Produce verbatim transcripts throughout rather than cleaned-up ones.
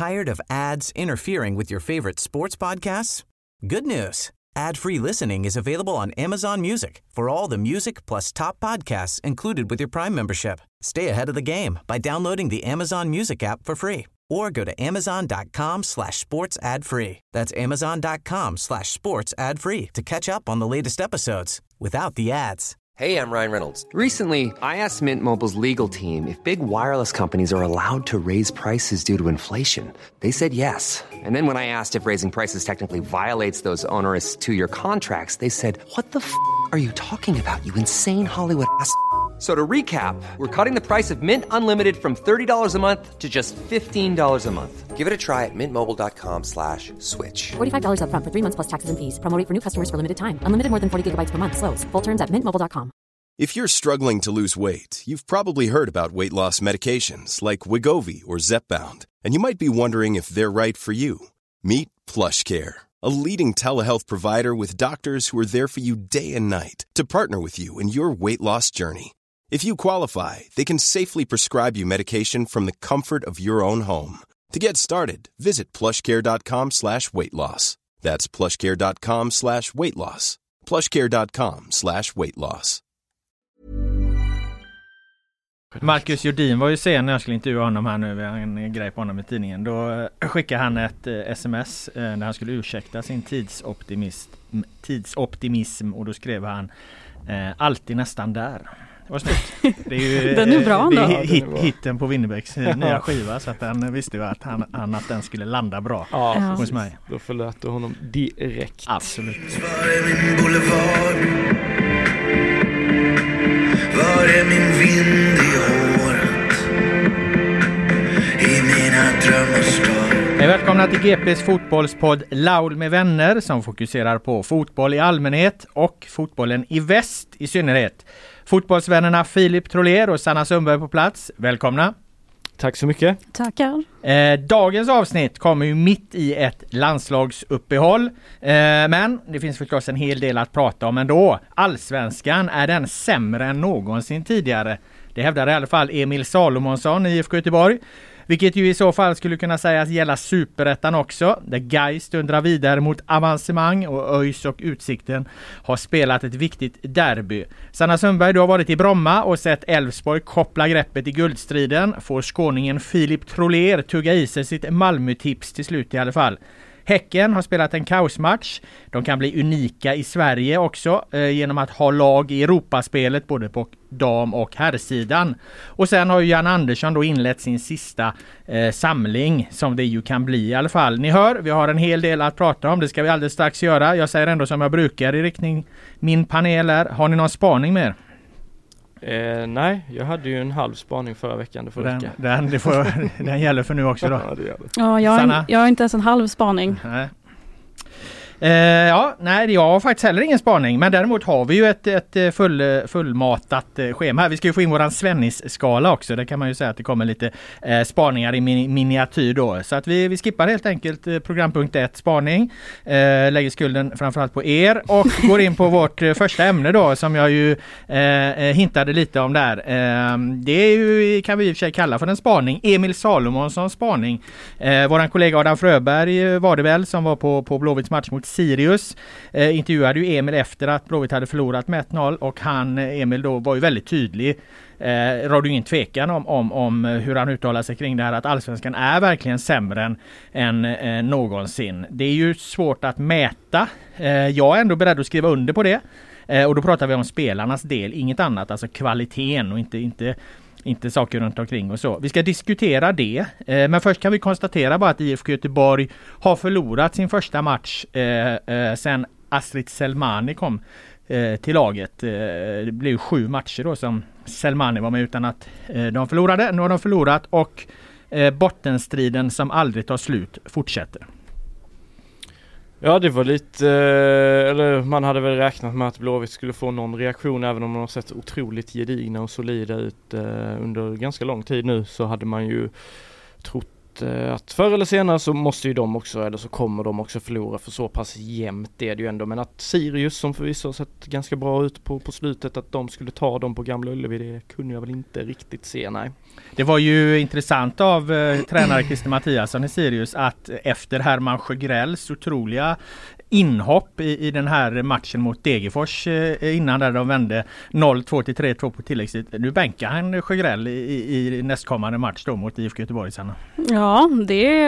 Tired of ads interfering with your favorite sports podcasts? Good news. Ad-free listening is available on Amazon Music for all the music plus top podcasts included with your Prime membership. Stay ahead of the game by downloading the Amazon Music app for free or go to amazon.com slash sports ad free. That's amazon.com slash sports ad free to catch up on the latest episodes without the ads. Hey, I'm Ryan Reynolds. Recently, I asked Mint Mobile's legal team if big wireless companies are allowed to raise prices due to inflation. They said yes. And then when I asked if raising prices technically violates those onerous two-year contracts, they said, what the f*** are you talking about, you insane Hollywood ass f- So to recap, we're cutting the price of Mint Unlimited from thirty dollars a month to just fifteen dollars a month. Give it a try at mintmobile.com slash switch. forty-five dollars up front for three months plus taxes and fees. Promo rate for new customers for limited time. Unlimited more than forty gigabytes per month. Slows full terms at mint mobile dot com. If you're struggling to lose weight, you've probably heard about weight loss medications like Wegovy or Zepbound, and you might be wondering if they're right for you. Meet PlushCare, a leading telehealth provider with doctors who are there for you day and night to partner with you in your weight loss journey. If you qualify, they can safely prescribe you medication from the comfort of your own home. To get started, visit plushcare.com slash weight loss. That's plushcare.com slash weight loss. plushcare.com slash weight loss. Marcus Jordin var ju sen när jag skulle intervjua honom här nu, en grej på honom i tidningen. Då skickade han ett sms där han skulle ursäkta sin tidsoptimism, tidsoptimism och då skrev han alltid nästan där. Det var snyggt. Det är ju, den är bra det ändå. är hit, hitten på Winnerbäcks nya skiva, så att han visste ju att, han, han, att den skulle landa bra ja, hos mig. Då förlät du honom direkt. Absolut. Var är min boulevard? Var är min vind i håret? I mina drömmar står. Hej, välkomna till G P:s fotbollspodd Laul med vänner som fokuserar på fotboll i allmänhet och fotbollen i väst i synnerhet. Fotbollsvännerna Filip Troler och Sanna Sundberg på plats. Välkomna. Tack så mycket. Tackar. Eh, dagens avsnitt kommer ju mitt i ett landslagsuppehåll. Eh, men det finns förstås en hel del att prata om ändå. Allsvenskan, är den sämre än någonsin tidigare? Det hävdar i alla fall Emil Salomonsson i I F K Göteborg. Vilket ju i så fall skulle kunna sägas gälla Superettan också. Där Gais stundrar vidare mot avancemang och ÖIS och Utsikten har spelat ett viktigt derby. Sanna Sundberg, du har varit i Bromma och sett Elfsborg koppla greppet i guldstriden. Får skåningen Filip Troler tugga i sig sitt Malmö-tips till slut i alla fall. Häcken har spelat en kaosmatch. De kan bli unika i Sverige också eh, genom att ha lag i Europaspelet både på dam- och herrsidan. Och sen har ju Jan Andersson då inlett sin sista eh, samling som det ju kan bli i alla fall. Ni hör, vi har en hel del att prata om. Det ska vi alldeles strax göra. Jag säger ändå som jag brukar i riktning min panel här. Har ni någon spaning med er? Eh, nej, jag hade ju en halv spaning förra veckan. Det får den, räcka. den, det får, den gäller för nu också då. Ja, det gör det. Ja, jag, har, jag har inte ens en halv spaning. Nej. Eh, ja, nej, jag har faktiskt heller ingen spaning, men däremot har vi ju ett, ett full, fullmatat eh, schema här. Vi ska ju få in våran Svennis-skala också. Där kan man ju säga att det kommer lite eh, spaningar i min, miniatyr då. Så att vi, vi skippar helt enkelt eh, programpunkt ett, spaning. Eh, lägger skulden framförallt på er och går in på vårt eh, första ämne då, som jag ju eh, hintade lite om där. Eh, det är ju, kan vi i och för sig kalla för en spaning. Emil Salomonssons spaning. Eh, våran kollega Adam Fröberg var det väl som var på, på Blåvitts match mot Sirius. Eh, intervjuade ju Emil efter att Blåvitt hade förlorat med ett noll och han, Emil då, var ju väldigt tydlig. Eh, rådde ingen tvekan om, om, om hur han uttalar sig kring det här, att allsvenskan är verkligen sämre än, än eh, någonsin. Det är ju svårt att mäta. Eh, jag är ändå beredd att skriva under på det. Eh, och då pratar vi om spelarnas del, inget annat, alltså kvaliteten och inte, inte Inte saker runt omkring och så. Vi ska diskutera det. Eh, men först kan vi konstatera bara att I F K Göteborg har förlorat sin första match eh, eh, sen Astrid Selmani kom eh, till laget. Eh, det blev sju matcher då som Selmani var med utan att eh, de förlorade. Nu har de förlorat och eh, bottenstriden som aldrig tar slut fortsätter. Ja, det var lite, eller man hade väl räknat med att Blåvitt skulle få någon reaktion, även om de har sett otroligt gedigna och solida ut under ganska lång tid nu, så hade man ju trott att, att förr eller senare så måste ju de också, eller så kommer de också förlora, för så pass jämnt är det ju ändå. Men att Sirius, som förvisso har sett ganska bra ut på, på slutet, att de skulle ta dem på Gamla Ullevi, det kunde jag väl inte riktigt se, nej. Det var ju intressant av eh, tränare Christer Mattiasson i Sirius att efter Herman Sjögrells otroliga inhopp i, i den här matchen mot Degerfors eh, innan där de vände noll två till tre två på tilläggstid. Nu bänkar han Sjögrell i, i, i nästkommande match då mot I F K Göteborg, Sanna. Ja, det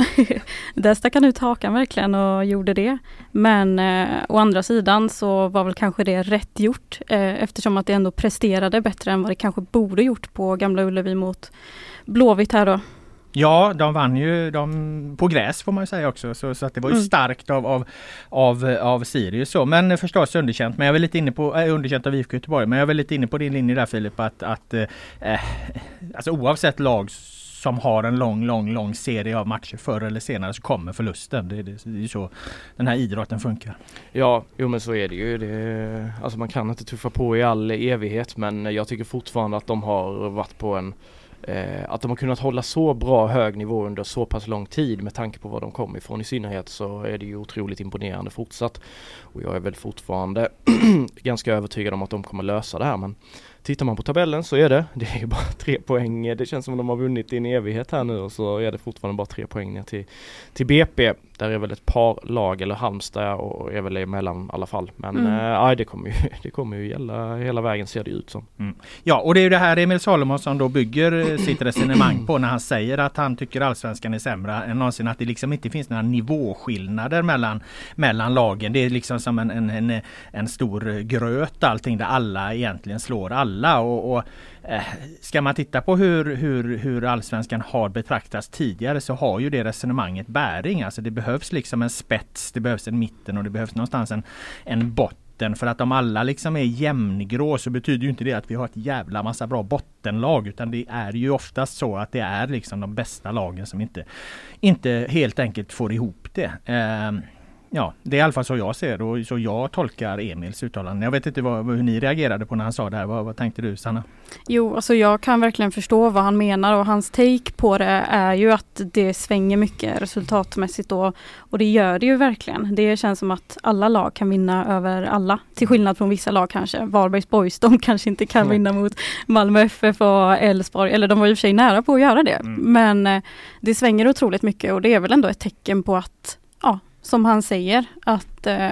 där stack han ut hakan verkligen och gjorde det. Men eh, å andra sidan så var väl kanske det rätt gjort eh, eftersom att det ändå presterade bättre än vad det kanske borde gjort på Gamla Ullevi mot Blåvitt här då. Ja, de vann ju de, på gräs får man ju säga också, så, så att det var ju mm. starkt av, av, av, av Sirius så. Men förstås underkänt, men jag är väl lite inne på, äh, underkänt av I F K Göteborg, men jag är väl lite inne på din linje där, Filip, att, att äh, alltså oavsett lag som har en lång, lång, lång serie av matcher förr eller senare så kommer förlusten. Det är, det, det är ju så den här idrotten funkar. Ja, jo men så är det ju. Det, alltså man kan inte tuffa på i all evighet, men jag tycker fortfarande att de har varit på en Eh, att de har kunnat hålla så bra hög nivå under så pass lång tid med tanke på var de kom ifrån i synnerhet, så är det ju otroligt imponerande fortsatt. Och jag är väl fortfarande ganska övertygad om att de kommer lösa det här, men tittar man på tabellen så är det, det är ju bara tre poäng. Det känns som att de har vunnit i en evighet här nu, och så är det fortfarande bara tre poäng ner till, till B P. Där är väl ett par lag, eller Halmstad och är väl emellan i alla fall. Men mm. äh, det, kommer ju, det kommer ju gälla hela vägen, ser det ut som. Mm. Ja, och det är ju det här Emil Salomonsson då bygger sitt resonemang på när han säger att han tycker allsvenskan är sämre än någonsin. Att det liksom inte finns några nivåskillnader mellan, mellan lagen. Det är liksom som en, en, en, en stor gröt allting där alla egentligen slår alla. Och, och eh, ska man titta på hur, hur, hur allsvenskan har betraktats tidigare, så har ju det resonemanget bäring. Alltså det behövs liksom en spets, det behövs en mitten och det behövs någonstans en, en botten. För att om alla liksom är jämngrå så betyder ju inte det att vi har ett jävla massa bra bottenlag, utan det är ju oftast så att det är liksom de bästa lagen som inte, inte helt enkelt får ihop det. Eh, Ja, det är i alla fall så jag ser och så jag tolkar Emils uttalande. Jag vet inte vad, hur ni reagerade på när han sa det här. Vad, vad tänkte du, Sanna? Jo, alltså jag kan verkligen förstå vad han menar, och hans take på det är ju att det svänger mycket resultatmässigt då, och det gör det ju verkligen. Det känns som att alla lag kan vinna över alla, till skillnad från vissa lag kanske. Varbergs Boys, de kanske inte kan mm. vinna mot Malmö F F och Elfsborg, eller de var ju i och för sig nära på att göra det. Mm. Men eh, det svänger otroligt mycket, och det är väl ändå ett tecken på att, ja, som han säger, att eh,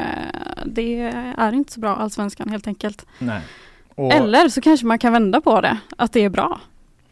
det är inte så bra allsvenskan helt enkelt. Nej. Och eller så kanske man kan vända på det, att det är bra.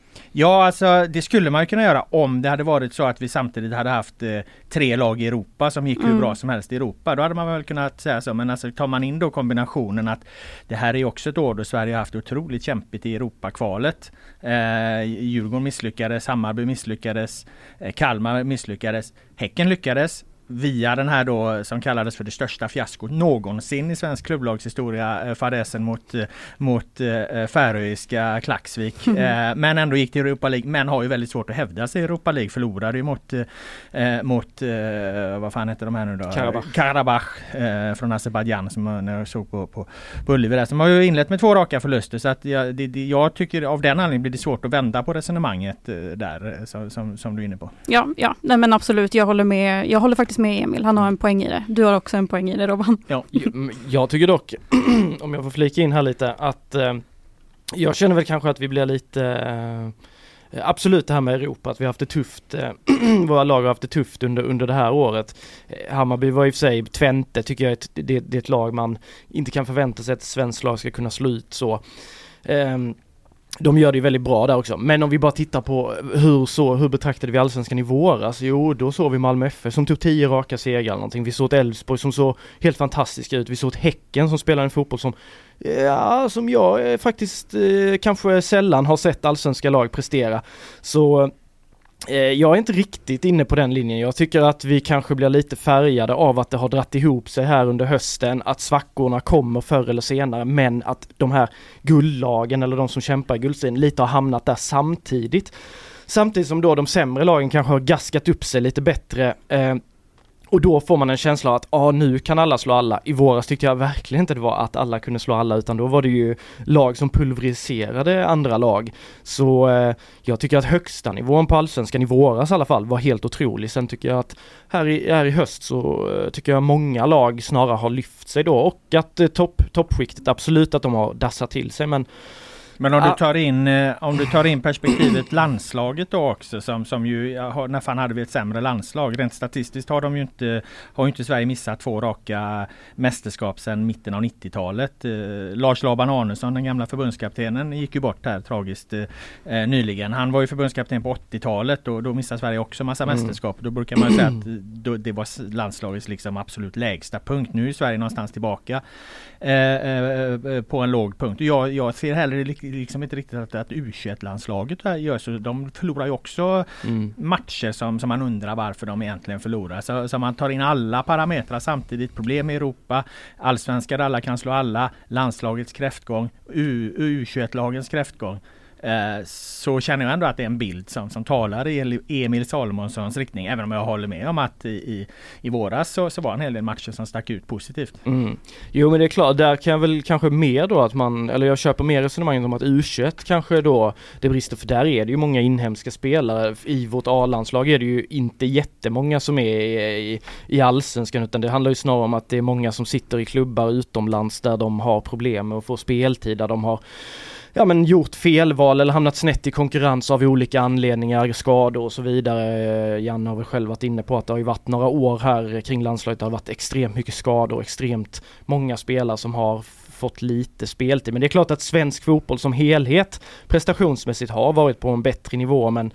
Ja, alltså det skulle man ju kunna göra om det hade varit så att vi samtidigt hade haft eh, tre lag i Europa som gick hur mm. bra som helst i Europa. Då hade man väl kunnat säga så. Men alltså tar man in då kombinationen att det här är också ett år då Sverige har haft otroligt kämpigt i Europakvalet. Eh, Djurgården misslyckades, Hammarby misslyckades, eh, Kalmar misslyckades, Häcken lyckades. Via den här då som kallades för det största fiaskot någonsin i svensk klubblagshistoria, fadäsen mot, mot eh, färöiska Klaxvik. Mm. Eh, men ändå gick till Europa League, men har ju väldigt svårt att hävda sig i Europa League. Förlorade ju mot, eh, mot eh, vad fan heter de här nu då? Karabach. Karabach eh, från Azerbaijan som jag, jag såg på, på, på Ullevi där. Som har ju inlett med två raka förluster, så att jag, det, det, jag tycker av den anledningen blir det svårt att vända på resonemanget eh, där som, som, som du är inne på. Ja, ja. Nej, men absolut, jag håller med. Jag håller faktiskt med Emil, han har en poäng i det. Du har också en poäng i det, Robban. Ja, jag, jag tycker dock, om jag får flika in här lite, att eh, jag känner väl kanske att vi blir lite eh, absolut det här med Europa, att vi har haft det tufft, eh, våra lag har haft det tufft under, under det här året. Eh, Hammarby var i och för sig Twente, tycker jag ett, det, det är ett lag man inte kan förvänta sig att ett svenskt lag ska kunna slå ut så. Eh, De gör det ju väldigt bra där också. Men om vi bara tittar på hur, så, hur betraktade vi allsvenskan i våras? Jo, då såg vi Malmö F F som tog tio raka segrar eller någonting. Vi såg ett Elfsborg som såg helt fantastiskt ut. Vi såg ett Häcken som spelar en fotboll som, ja, som jag eh, faktiskt eh, kanske sällan har sett allsvenska lag prestera. Så jag är inte riktigt inne på den linjen. Jag tycker att vi kanske blir lite färgade av att det har dratt ihop sig här under hösten, att svackorna kommer förr eller senare, men att de här guldlagen eller de som kämpar i guldstriden lite har hamnat där samtidigt. Samtidigt som då de sämre lagen kanske har gaskat upp sig lite bättre. Eh, Och då får man en känsla av att ah, nu kan alla slå alla. I våras tyckte jag verkligen inte det var att alla kunde slå alla, utan då var det ju lag som pulveriserade andra lag. Så eh, jag tycker att högsta nivån på allsvenskan i våras i alla fall var helt otrolig. Sen tycker jag att här i, här i höst så eh, tycker jag många lag snarare har lyft sig då, och att eh, topp, toppskiktet absolut att de har dassat till sig, men Men om du tar in om du tar in perspektivet landslaget då också, som som ju när fan hade vi ett sämre landslag rent statistiskt, har de ju inte har ju inte Sverige missat två raka mästerskap sedan mitten av nittiotalet. Eh, Lars Laban Arnesson, den gamla förbundskaptenen, gick ju bort här tragiskt eh, nyligen. Han var ju förbundskapten på åttiotalet och då missade Sverige också massa mm. mästerskap. Då brukar man säga att då, det var landslagets liksom absolut lägsta punkt. Nu är Sverige någonstans tillbaka eh, eh, på en låg punkt. Jag, jag ser heller liksom inte riktigt att, att U tjugoett-landslaget här gör så. De förlorar ju också mm. matcher som, som man undrar varför de egentligen förlorar. Så, så man tar in alla parametrar samtidigt. Problem i Europa, allsvenskar, alla kan slå alla, landslagets kräftgång, U tjugoett-lagens kräftgång. Eh, så känner jag ändå att det är en bild som, som talar i Emil Salomonssons riktning, även om jag håller med om att i, i, i våras så, så var en hel del matcher som stack ut positivt. Mm. Jo, men det är klart, där kan jag väl kanske mer då att man, eller jag köper mer resonemanget om att U tjugoett kanske då det brister, för där är det ju många inhemska spelare. I vårt A-landslag är det ju inte jättemånga som är i, i, i allsvenskan, utan det handlar ju snarare om att det är många som sitter i klubbar utomlands där de har problem med att få speltid, där de har ja, men gjort felval eller hamnat snett i konkurrens av olika anledningar, skador och så vidare. Jan har väl själv varit inne på att det har ju varit några år här kring landslaget, det har varit extremt mycket skador, extremt många spelare som har fått lite speltid. Men det är klart att svensk fotboll som helhet prestationsmässigt har varit på en bättre nivå, men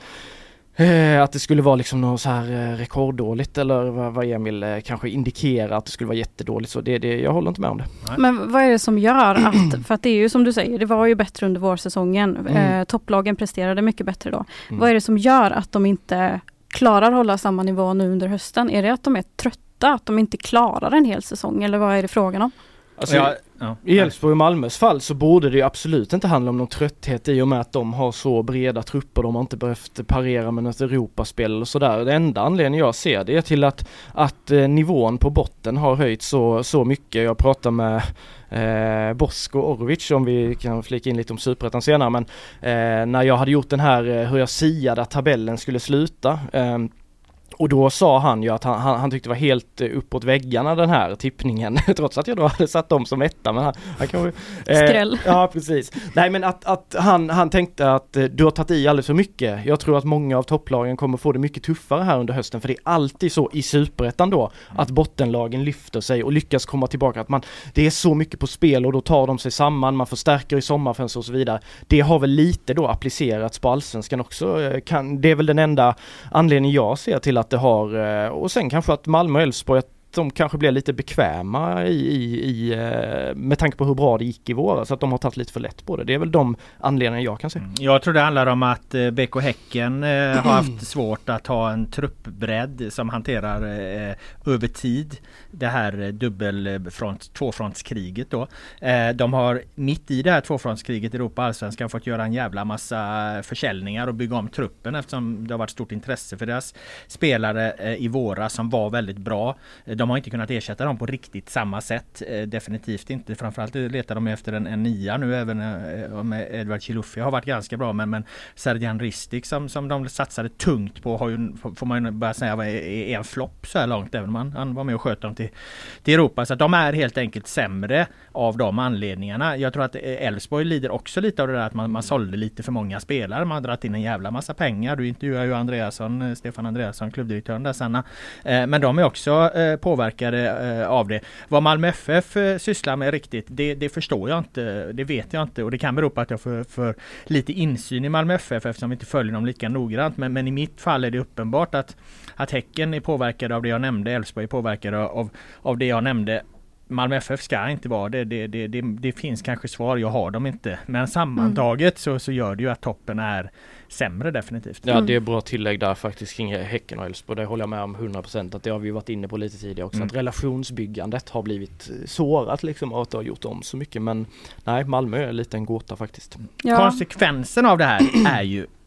Eh, att det skulle vara liksom något så här eh, rekorddåligt, eller vad, vad Emil eh, kanske indikerar att det skulle vara jättedåligt, så det, det, jag håller inte med om det. Nej. Men vad är det som gör att, för att det är ju som du säger, det var ju bättre under vårsäsongen, mm. eh, topplagen presterade mycket bättre då. Mm. Vad är det som gör att de inte klarar hålla samma nivå nu under hösten? Är det att de är trötta, att de inte klarar en hel säsong, eller vad är det frågan om? Alltså, ja, ja. I Elfsborg och Malmös fall så borde det ju absolut inte handla om någon trötthet i och med att de har så breda trupper. De har inte behövt parera med något Europaspel och sådär. Det enda anledningen jag ser det är till att, att eh, nivån på botten har höjt så, så mycket. Jag pratar med eh, Bosko Orovic, om vi kan flika in lite om Superettan senare, men eh, när jag hade gjort den här eh, hur jag siade att tabellen skulle sluta, eh, och då sa han ju att han, han, han tyckte det var helt uppåt väggarna den här tippningen, trots att jag då hade satt dem som etta. Men han, han kan, eh, Skräll. Ja, precis. Nej, men att, att han, han tänkte att eh, du har tagit i alldeles för mycket. Jag tror att många av topplagen kommer få det mycket tuffare här under hösten, för det är alltid så i Superettan då, att bottenlagen lyfter sig och lyckas komma tillbaka. Att man, det är så mycket på spel och då tar de sig samman, man förstärker i sommarfönster och så vidare. Det har väl lite då applicerats på allsvenskan också. Kan, det är väl den enda anledningen jag ser till att det har, och sen kanske att Malmö och Elfsborg, att de kanske blir lite bekväma i, i, i, med tanke på hur bra det gick i våras, så att de har tagit lite för lätt på det. Det är väl de anledningar jag kan se. Jag tror det handlar om att B K Häcken eh, har haft svårt att ha en truppbredd som hanterar eh, över tid det här dubbelfront, tvåfrontskriget då. Eh, de har mitt i det här tvåfrontskriget i Europa allsvenskan fått göra en jävla massa försäljningar och bygga om truppen, eftersom det har varit stort intresse för deras spelare eh, i våras som var väldigt bra. De har inte kunnat ersätta dem på riktigt samma sätt. Eh, definitivt inte. Framförallt letar de efter en, en nia nu, även eh, om Edward Chilufya har varit ganska bra. Men, men Serjan Ristic som, som de satsade tungt på har ju, får man ju bara säga, är, är en flopp så här långt. Även om han, han var med och sköt dem till, till Europa. Så att de är helt enkelt sämre av de anledningarna. Jag tror att Elfsborg lider också lite av det där att man, man sålde lite för många spelare. Man har dragit in en jävla massa pengar. Du intervjuar ju Andreasson, Stefan Andreasson, klubbdirektören där, Sanna. Eh, men de är också eh, påverkade eh, av det. Vad Malmö F F eh, sysslar med riktigt, det, det förstår jag inte, det vet jag inte, och det kan bero på att jag får för lite insyn i Malmö F F eftersom vi inte följer dem lika noggrant, men, men i mitt fall är det uppenbart att, att Häcken är påverkad av det jag nämnde, Elfsborg är påverkad av, av det jag nämnde. Malmö F F ska inte vara det. Det, det, det, det finns kanske svar, jag har dem inte. Men sammantaget så, så gör det ju att toppen är sämre definitivt. Ja, det är bra tillägg där faktiskt kring Häcken och Elfsborg. Det håller jag med om hundra procent, att det har vi varit inne på lite tidigare också. Mm. Att relationsbyggandet har blivit sårat liksom, och att det har gjort om så mycket. Men nej, Malmö är lite en gåta faktiskt. Ja. Konsekvensen av det här är ju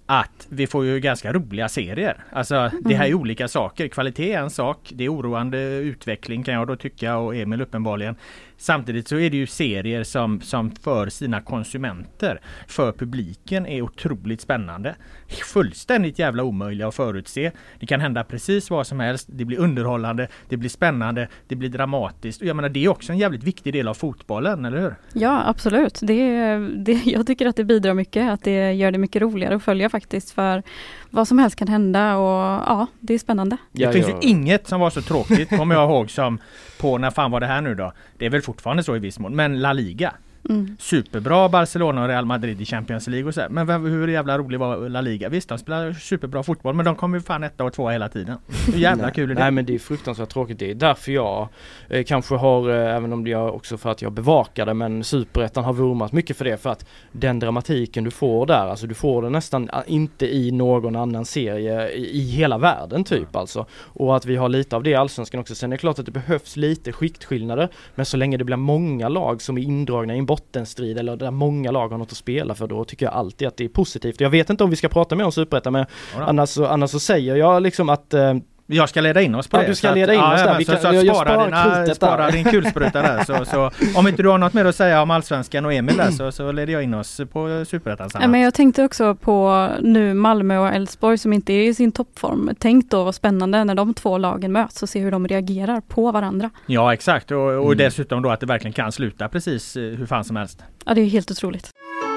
att vi får ju ganska roliga serier. Alltså det här är olika saker. Kvalitet är en sak. Det är oroande utveckling kan jag då tycka, och Emil uppenbarligen. Samtidigt så är det ju serier som, som för sina konsumenter, för publiken, är otroligt spännande. Fullständigt jävla omöjliga att förutse. Det kan hända precis vad som helst. Det blir underhållande, det blir spännande, det blir dramatiskt. Och jag menar, det är också en jävligt viktig del av fotbollen, eller hur? Ja, absolut. Det, det, jag tycker att det bidrar mycket. Att det gör det mycket roligare att följa faktiskt, för vad som helst kan hända, och ja, det är spännande. Det ja, finns ja. ju inget som var så tråkigt, kommer jag ihåg, som på, när fan var det här nu då? Det är väl fortfarande så i viss mån, men La Liga. Mm. Superbra Barcelona och Real Madrid i Champions League och så här. Men vem, hur jävla rolig var La Liga? Visst, de spelar superbra fotboll, men de kommer ju fan etta och tvåa hela tiden. Hur jävla nej, kul är det? Nej, men det är fruktansvärt tråkigt. Det är därför jag eh, kanske har, eh, även om det är också för att jag bevakade, men Superettan har vurmat mycket för det, för att den dramatiken du får där, alltså du får den nästan inte i någon annan serie i, i hela världen typ ja. alltså. Och att vi har lite av det i Allsvenskan också. Sen är det klart att det behövs lite skiktskillnader, men så länge det blir många lag som är indragna i en bottenstrid, eller där många lag har något att spela för, då tycker jag alltid att det är positivt. Jag vet inte om vi ska prata mer om Superettan, men ja, annars, så, annars så säger jag liksom att eh, jag ska leda in oss på ja, det. du ska leda in oss där. Vi kan, så, så jag, jag spara, sparar dina, spara din kulspruta där. Så, så, om inte du har något mer att säga om Allsvenskan och Emil där, så, så leder jag in oss på Superettan. Ja, men jag tänkte också på nu Malmö och Elfsborg som inte är i sin toppform. Tänk då vad spännande när de två lagen möts och se hur de reagerar på varandra. Ja, exakt. Och, och mm. dessutom dessutom då att det verkligen kan sluta precis hur fan som helst. Ja, det är helt otroligt.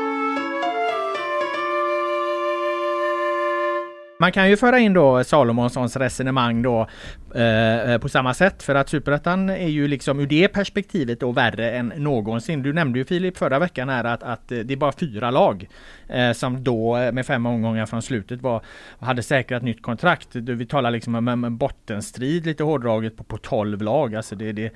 Man kan ju föra in då Salomonssons resonemang då eh, på samma sätt, för att Superettan är ju liksom ur det perspektivet då värre än någonsin. Du nämnde ju Filip förra veckan här att, att det är bara fyra lag eh, som då med fem omgångar från slutet var, hade säkrat nytt kontrakt. Vi talar liksom om en bottenstrid lite hårdraget på, på tolv lag. Alltså det, det,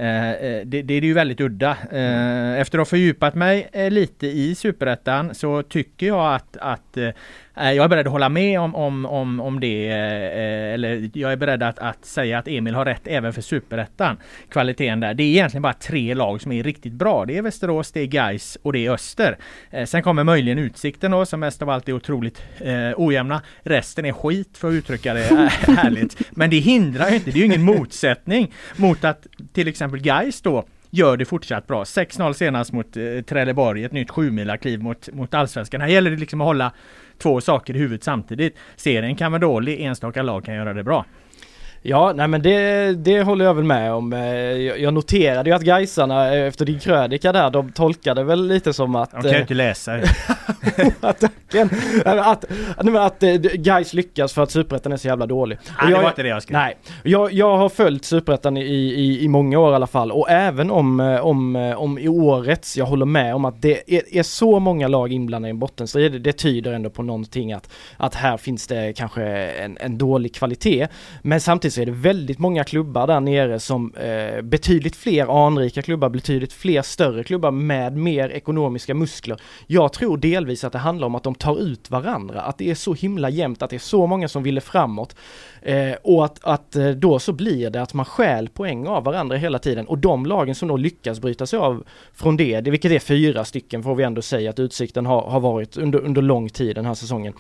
eh, det, det är ju väldigt udda. Eh, efter att ha fördjupat mig eh, lite i Superettan så tycker jag att, att eh, jag är beredd att hålla med om, om, om, om det, eh, eller jag är beredd att, att säga att Emil har rätt även för Superettan. Kvaliteten där. Det är egentligen bara tre lag som är riktigt bra. Det är Västerås, det är Gais och det är Öster. Eh, sen kommer möjligen Utsikten då, som mest av allt är otroligt eh, ojämna. Resten är skit, för att uttrycka det äh, härligt. Men det hindrar ju inte, det är ju ingen motsättning mot att till exempel Gais då gör det fortsatt bra. sex noll senast mot eh, Trelleborg, ett nytt sju-mila kliv mot, mot Allsvenskan. Här gäller det liksom att hålla två saker i huvudet samtidigt. Serien kan vara dålig, enstaka lag kan göra det bra. Ja, nej men det, det håller jag väl med om. Jag noterade ju att Gaisarna efter din krönika där, de tolkade väl lite som att... De kan ju inte läsa. attacken, att, att, att Gais lyckas för att Superettan är så jävla dålig. Nej, jag, det var inte det jag skrev. Nej, jag, jag har följt Superettan i, i, i många år i alla fall, och även om, om, om i årets, jag håller med om att det är, är så många lag inblandade i en bottenstrid. Det, det tyder ändå på någonting att, att här finns det kanske en, en dålig kvalitet, men samtidigt så är det väldigt många klubbar där nere som eh, betydligt fler anrika klubbar, betydligt fler större klubbar med mer ekonomiska muskler. Jag tror delvis att det handlar om att de tar ut varandra, att det är så himla jämnt, att det är så många som ville framåt eh, och att, att då så blir det att man stjäl poäng av varandra hela tiden, och de lagen som då lyckas bryta sig av från det, det vilket är fyra stycken får vi ändå säga att Utsikten har, har varit under, under lång tid den här säsongen.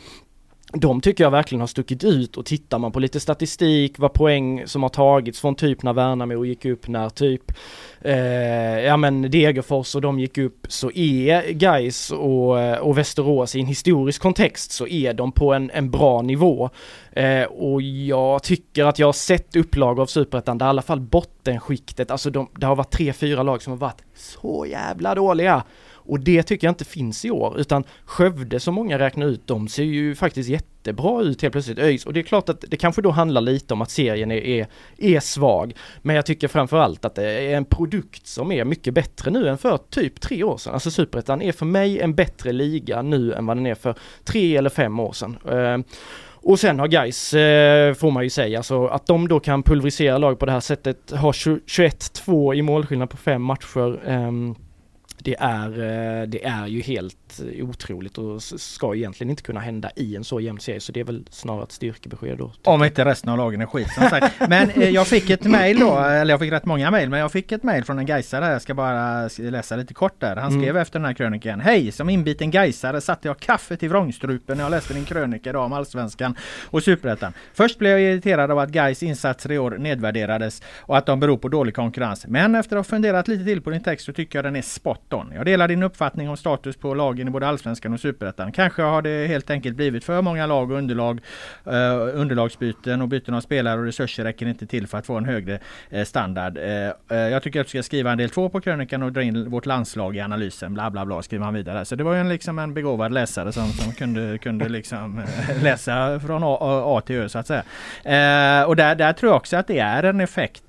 De tycker jag verkligen har stuckit ut, och tittar man på lite statistik, vad poäng som har tagits från typ när Värnamo gick upp, när typ eh, ja men Degerfors och de gick upp, så är Gais och, och Västerås i en historisk kontext så är de på en, en bra nivå. Eh, och jag tycker att jag har sett upplag av Superettan där i alla fall bottenskiktet, alltså de, det har varit tre, fyra lag som har varit så jävla dåliga. Och det tycker jag inte finns i år, utan Skövde som många räknar ut, de ser ju faktiskt jättebra ut helt plötsligt. ÖIS. Och det är klart att det kanske då handlar lite om att serien är, är, är svag. Men jag tycker framförallt att det är en produkt som är mycket bättre nu än för typ tre år sedan. Alltså Superettan är för mig en bättre liga nu än vad den är för tre eller fem år sedan. Uh, Och sen har Gais, eh, får man ju säga, alltså att de då kan pulverisera lag på det här sättet, har tjugoett två i målskillnad på fem matcher. Um, det är, det är ju helt otroligt och ska egentligen inte kunna hända i en så jämn serie, så det är väl snarare ett styrkebesked då. Om inte resten av lagen är skit som sagt. Men eh, jag fick ett mejl då, eller jag fick rätt många mejl, men jag fick ett mejl från en gaisare. Jag ska bara läsa lite kort där. Han skrev mm. efter den här kröniken: hej, som inbiten gaisare satte jag kaffe till vrångstrupen när jag läste din krönika idag om Allsvenskan och Superettan. Först blev jag irriterad av att Gais insatser i år nedvärderades och att de beror på dålig konkurrens. Men efter att ha funderat lite till på din text så tycker jag den är spot on. Jag delar din uppfattning om status på lagen i både Allsvenskan och Superettan. Kanske har det helt enkelt blivit för många lag och underlag, uh, underlagsbyten och byten av spelare och resurser räcker inte till för att få en högre uh, standard. Uh, uh, jag tycker att du ska skriva en del två på krönikan och dra in vårt landslag i analysen, bla bla bla, skriver han vidare. Så det var ju en, liksom en begåvad läsare som, som kunde, kunde liksom uh, läsa från A, A till Ö så att säga. Uh, och där, där tror jag också att det är en effekt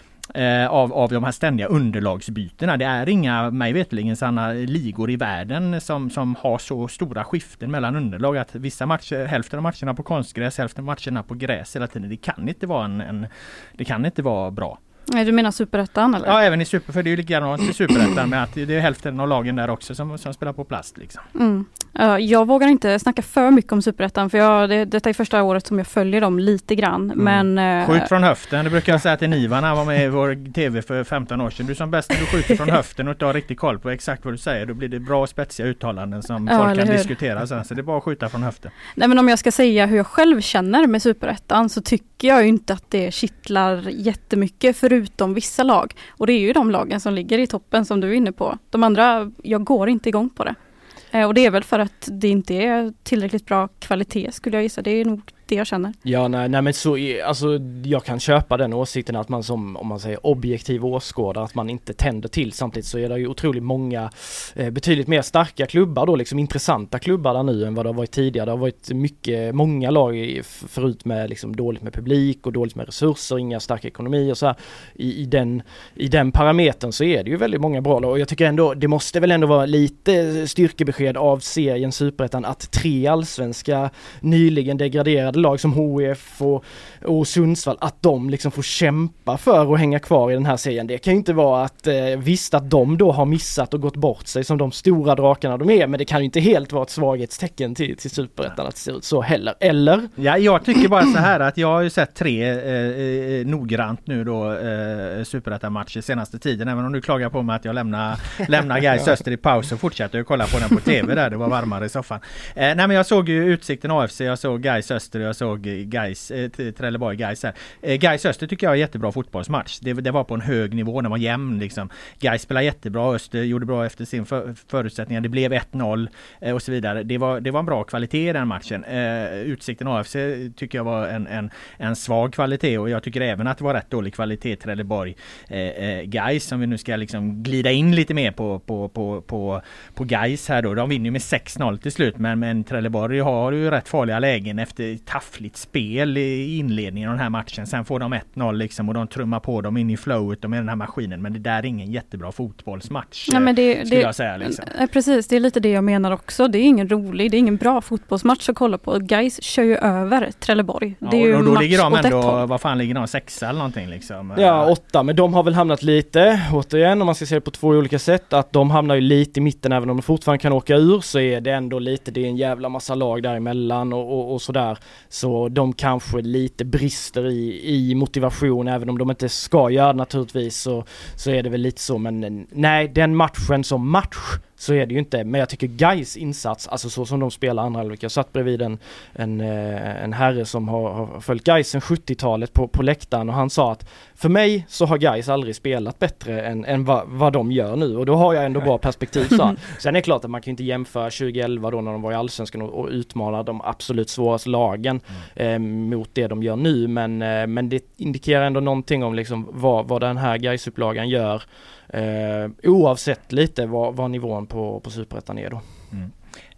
Eh, av, av de här ständiga underlagsbytena. Det är inga, mig vetligen, sådana ligor i världen som, som har så stora skiften mellan underlag att vissa matcher, hälften av matcherna på konstgräs, hälften av matcherna på gräs hela tiden. Det kan inte vara en, en det kan inte vara bra. Nej, du menar Superettan eller? Ja, även i Super, för det är ju likadant i Superettan med att det är hälften av lagen där också som, som spelar på plast liksom. Mm. Uh, jag vågar inte snacka för mycket om Superettan för jag, det, detta är första året som jag följer dem lite grann. Mm. Men, uh, skjut från höften, det brukar jag säga till Nivan när han var med i vår tv för femton år sedan. Du som bäst när du skjuter från höften och inte har riktigt koll på exakt vad du säger, då blir det bra och spetsiga uttalanden som ja, folk kan hur? diskutera sen. Så det är bara att skjuta från höften. Nej, men om jag ska säga hur jag själv känner med Superettan så tycker jag ju inte att det kittlar jättemycket förutom vissa lag. Och det är ju de lagen som ligger i toppen som du är inne på. De andra, jag går inte igång på det. Eh, och det är väl för att det inte är tillräckligt bra kvalitet skulle jag gissa. Det är nog det jag känner. Ja, nej, nej men så alltså, jag kan köpa den åsikten att man som, om man säger objektiv åskådare, att man inte tänder till. Samtidigt så är det ju otroligt många eh, betydligt mer starka klubbar då, liksom intressanta klubbar där nu än vad det har varit tidigare. Det har varit mycket, många lag i, förut med liksom dåligt med publik och dåligt med resurser, inga starka ekonomi och så här. I, i, den, i den parametern så är det ju väldigt många bra lag och jag tycker ändå, det måste väl ändå vara lite styrkebesked av serien Superettan att tre allsvenska nyligen degraderade lag som H F och, och Sundsvall, att de liksom får kämpa för att hänga kvar i den här serien. Det kan ju inte vara att eh, visst att de då har missat och gått bort sig som de stora drakarna de är, men det kan ju inte helt vara ett svaghetstecken till, till Superettan att det ser ut så heller. Eller? Ja, jag tycker bara så här att jag har ju sett tre eh, noggrant nu då eh, Superettan-matcher senaste tiden, även om du klagar på mig att jag lämnar, lämnar Gais Öster i paus och fortsätter att kolla på den på tv där, det var varmare i soffan. Eh, nej men jag såg ju Utsikten A F C, jag såg Gais Öster, jag såg Gais, eh, Trelleborg Gais här. Eh, Gais Öster tycker jag är jättebra fotbollsmatch. Det, det var på en hög nivå, den var jämn liksom. Gais spelar jättebra, Öster gjorde bra efter sin för, förutsättningar. Det blev ett noll eh, och så vidare. Det var, det var en bra kvalitet i den matchen. Eh, Utsikten A F C tycker jag var en, en, en svag kvalitet och jag tycker även att det var rätt dålig kvalitet Trelleborg eh, eh, Gais, som vi nu ska liksom glida in lite mer på, på, på, på, på Gais här då. De vinner ju med sex noll till slut, men, men Trelleborg har ju rätt farliga lägen efter taffligt spel i inledningen av den här matchen. Sen får de ett noll liksom och de trummar på dem in i flowet och med den här maskinen, men det där är ingen jättebra fotbollsmatch. Nej, men det, skulle det, jag säga liksom. Precis, det är lite det jag menar också. Det är ingen rolig, det är ingen bra fotbollsmatch att kolla på. Gais kör ju över Trelleborg. Det är ja, ju och då ligger de ändå, håll. vad fan ligger de, sexa eller någonting liksom? Ja, åtta, men de har väl hamnat lite, återigen om man ska se det på två olika sätt, att de hamnar ju lite i mitten, även om de fortfarande kan åka ur så är det ändå lite, det är en jävla massa lag däremellan och, och, och sådär. Så de kanske lite brister i, i motivation, även om de inte ska göra naturligtvis så, så är det väl lite så, men nej, den matchen som match så är det ju inte, men jag tycker Gais insats, alltså så som de spelar andra halvlek. Jag satt bredvid en, en, en herre som har, har följt Gais sedan sjuttiotalet på, på läktaren och han sa att för mig så har Gais aldrig spelat bättre än, än vad, vad de gör nu och då har jag ändå bra perspektiv. Så. Sen är det klart att man kan inte jämföra tjugoelva då när de var i Allsvenskan och, och utmana de absolut svåraste lagen mm. eh, mot det de gör nu, men, eh, men det indikerar ändå någonting om liksom vad, vad den här Gais-upplagan gör. Uh, oavsett lite vad, vad nivån på, på Superettan är då. Mm.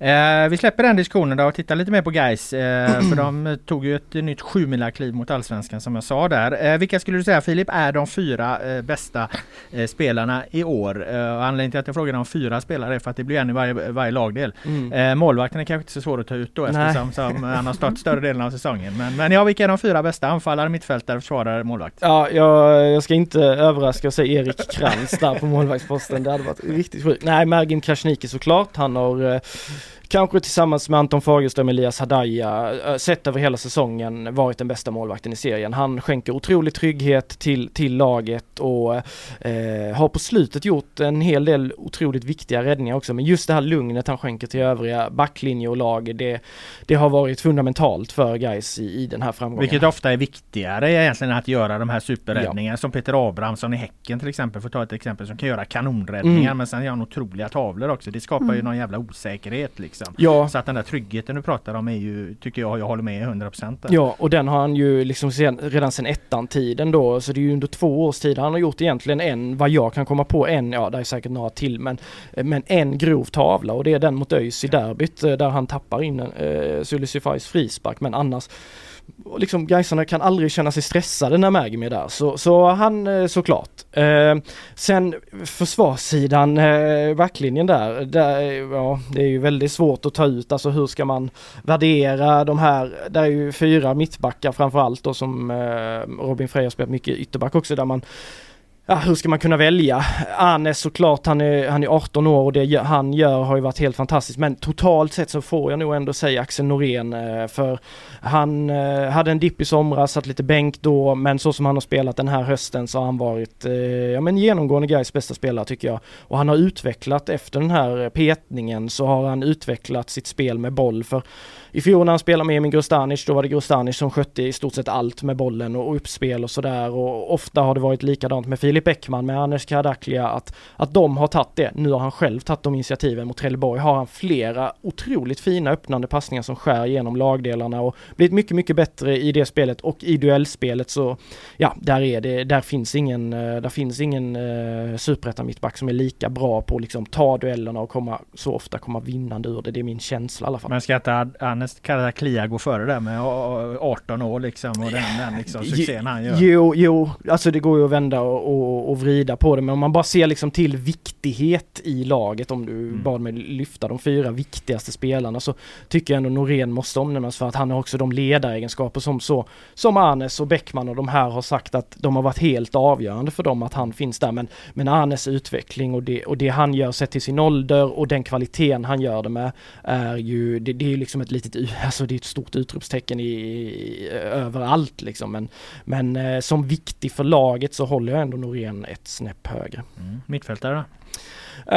Eh, vi släpper den diskussionen då och tittar lite mer på Gais. Eh, för de tog ju ett nytt sju-mila-kliv mot Allsvenskan som jag sa där. Eh, vilka skulle du säga, Filip, är de fyra eh, bästa eh, spelarna i år? Eh, anledningen till att jag frågar om fyra spelare är för att det blir en i varje, varje lagdel. Mm. Eh, målvakten är kanske inte så svår att ta ut då eftersom som han har stått större delen av säsongen. Men, men ja, vilka är de fyra bästa? Anfallare, mittfältare, försvarare, målvakt? Ja, jag, jag ska inte överraska och säga Erik Krantz där på målvaktsposten. Det hade varit riktigt sjukt. Nej, Mergim Krasniqi såklart. Han har eh, kanske tillsammans med Anton Fagerström och Elias Hadaya sett över hela säsongen varit den bästa målvakten i serien. Han skänker otrolig trygghet till, till laget och eh, har på slutet gjort en hel del otroligt viktiga räddningar också. Men just det här lugnet han skänker till övriga backlinje och lag, det, det har varit fundamentalt för Gais i, i den här framgången. Vilket ofta är viktigare egentligen att göra de här superräddningarna, ja. Som Peter Abrahamsson i Häcken till exempel, för att ta ett exempel, som kan göra kanonräddningar mm. men sen gör han otroliga tavlor också. Det skapar mm. ju någon jävla osäkerhet liksom. Ja. Så att den där tryggheten du pratar om är ju, tycker jag, jag håller med hundra procent där. Ja, och den har han ju liksom sen, redan sedan ettan tiden då, så det är ju under två års tid han har gjort egentligen en, vad jag kan komma på, en, ja det är säkert några till, men, men en grov tavla, och det är den mot ÖIS i derbyt där han tappar in en eh, Sulisifais frispark, men annars liksom Gaisarna kan aldrig känna sig stressade när Mergim är där, så, så han såklart. Eh, sen försvarssidan, eh, backlinjen där, där, ja det är ju väldigt svårt att ta ut, alltså hur ska man värdera de här, där är ju fyra mittbackar framförallt då, som eh, Robin Frey har spelat mycket ytterback också, där man ja, hur ska man kunna välja? Anes såklart, han är, han är arton år och det han gör har ju varit helt fantastiskt. Men totalt sett så får jag nog ändå säga Axel Norén, för han eh, hade en dipp i somras, satt lite bänk då, men så som han har spelat den här hösten så har han varit eh, ja, men genomgående Gais bästa spelare tycker jag. Och han har utvecklat efter den här petningen, så har han utvecklat sitt spel med boll, för i fjol när han spelade med Emin Grostanic, då var det Grostanic som skötte i stort sett allt med bollen och uppspel och sådär, och ofta har det varit likadant med Filip Bäckman, med Anders Kardaklia, att, att de har tagit det. Nu har han själv tagit de initiativen. Mot Trelleborg har han flera otroligt fina öppnande passningar som skär genom lagdelarna och blivit mycket, mycket bättre i det spelet, och i duellspelet så ja, där är det, där finns ingen där finns ingen uh, superettan mittback som är lika bra på att liksom ta duellerna och komma, så ofta komma vinnande ur det. Det är min känsla i alla fall. Men ska inte Anders Kardaklia gå före där med arton år liksom, och den, den liksom succén han gör? Jo, jo, alltså det går ju att vända och, och, och vrida på det, men om man bara ser liksom till viktighet i laget, om du mm. bad mig lyfta de fyra viktigaste spelarna, så tycker jag ändå Norén måste omnämnas, för att han har också de ledaregenskaper som så som Anes och Bäckman och de här har sagt att de har varit helt avgörande för dem att han finns där, men, men Anes utveckling och det, och det han gör sett till sin ålder och den kvaliteten han gör det med är ju, det, det är ju liksom ett litet, alltså det är ett stort utropstecken i, i överallt liksom, men, men eh, som viktig för laget så håller jag ändå Norén ett snäpp högre. Mm. Mittfältare då? Uh,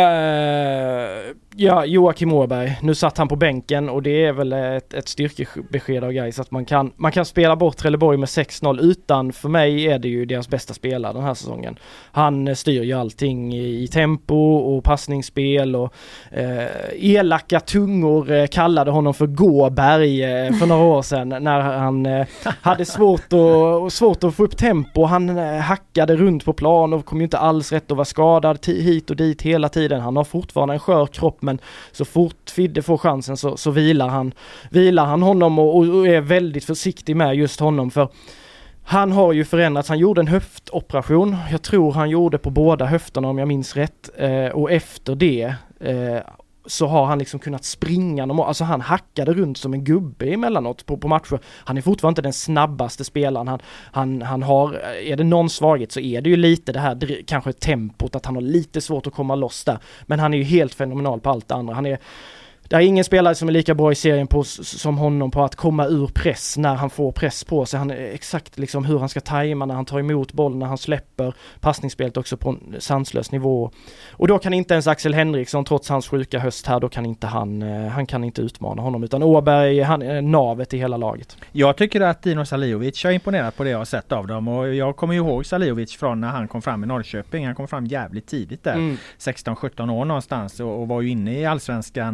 ja, Joakim Åberg. Nu satt han på bänken, och det är väl ett, ett styrkebesked av Gais att man kan, man kan spela bort Trelleborg med sex noll utan, för mig är det ju deras bästa spelare den här säsongen. Han styr ju allting i, i tempo och passningsspel, och uh, elaka tungor uh, kallade honom för Gåberg uh, för några år sedan när han uh, hade svårt, och, svårt att få upp tempo. Han uh, hackade runt på plan och kom ju inte alls rätt och var skadad t- hit och dit hela tiden. Han har fortfarande en skör kropp, men så fort Fidde får chansen så, så vilar han vilar han honom och, och är väldigt försiktig med just honom, för han har ju förändrats. Han gjorde en höftoperation. Jag tror han gjorde på båda höfterna om jag minns rätt, eh, och efter det eh, så har han liksom kunnat springa. Alltså han hackade runt som en gubbe emellanåt på, på matcher. Han är fortfarande inte den snabbaste spelaren. Han, han, han har, är det någon svaghet så är det ju lite det här kanske tempot, att han har lite svårt att komma loss där. Men han är ju helt fenomenal på allt det andra. Han är Det är ingen spelare som är lika bra i serien på, som honom på att komma ur press när han får press på sig. Han är exakt liksom hur han ska tajma när han tar emot bollen, när han släpper passningsspelet också på en sanslös nivå. Och då kan inte ens Axel Henriksson, trots hans sjuka höst här, då kan inte han, han kan inte utmana honom, utan Åberg, han är navet i hela laget. Jag tycker att Dino Salihovic har imponerat på det jag har sett av dem, och jag kommer ihåg Salihovic från när han kom fram i Norrköping. Han kom fram jävligt tidigt där, mm. sexton sjutton år någonstans, och, och var ju inne i Allsvenskan och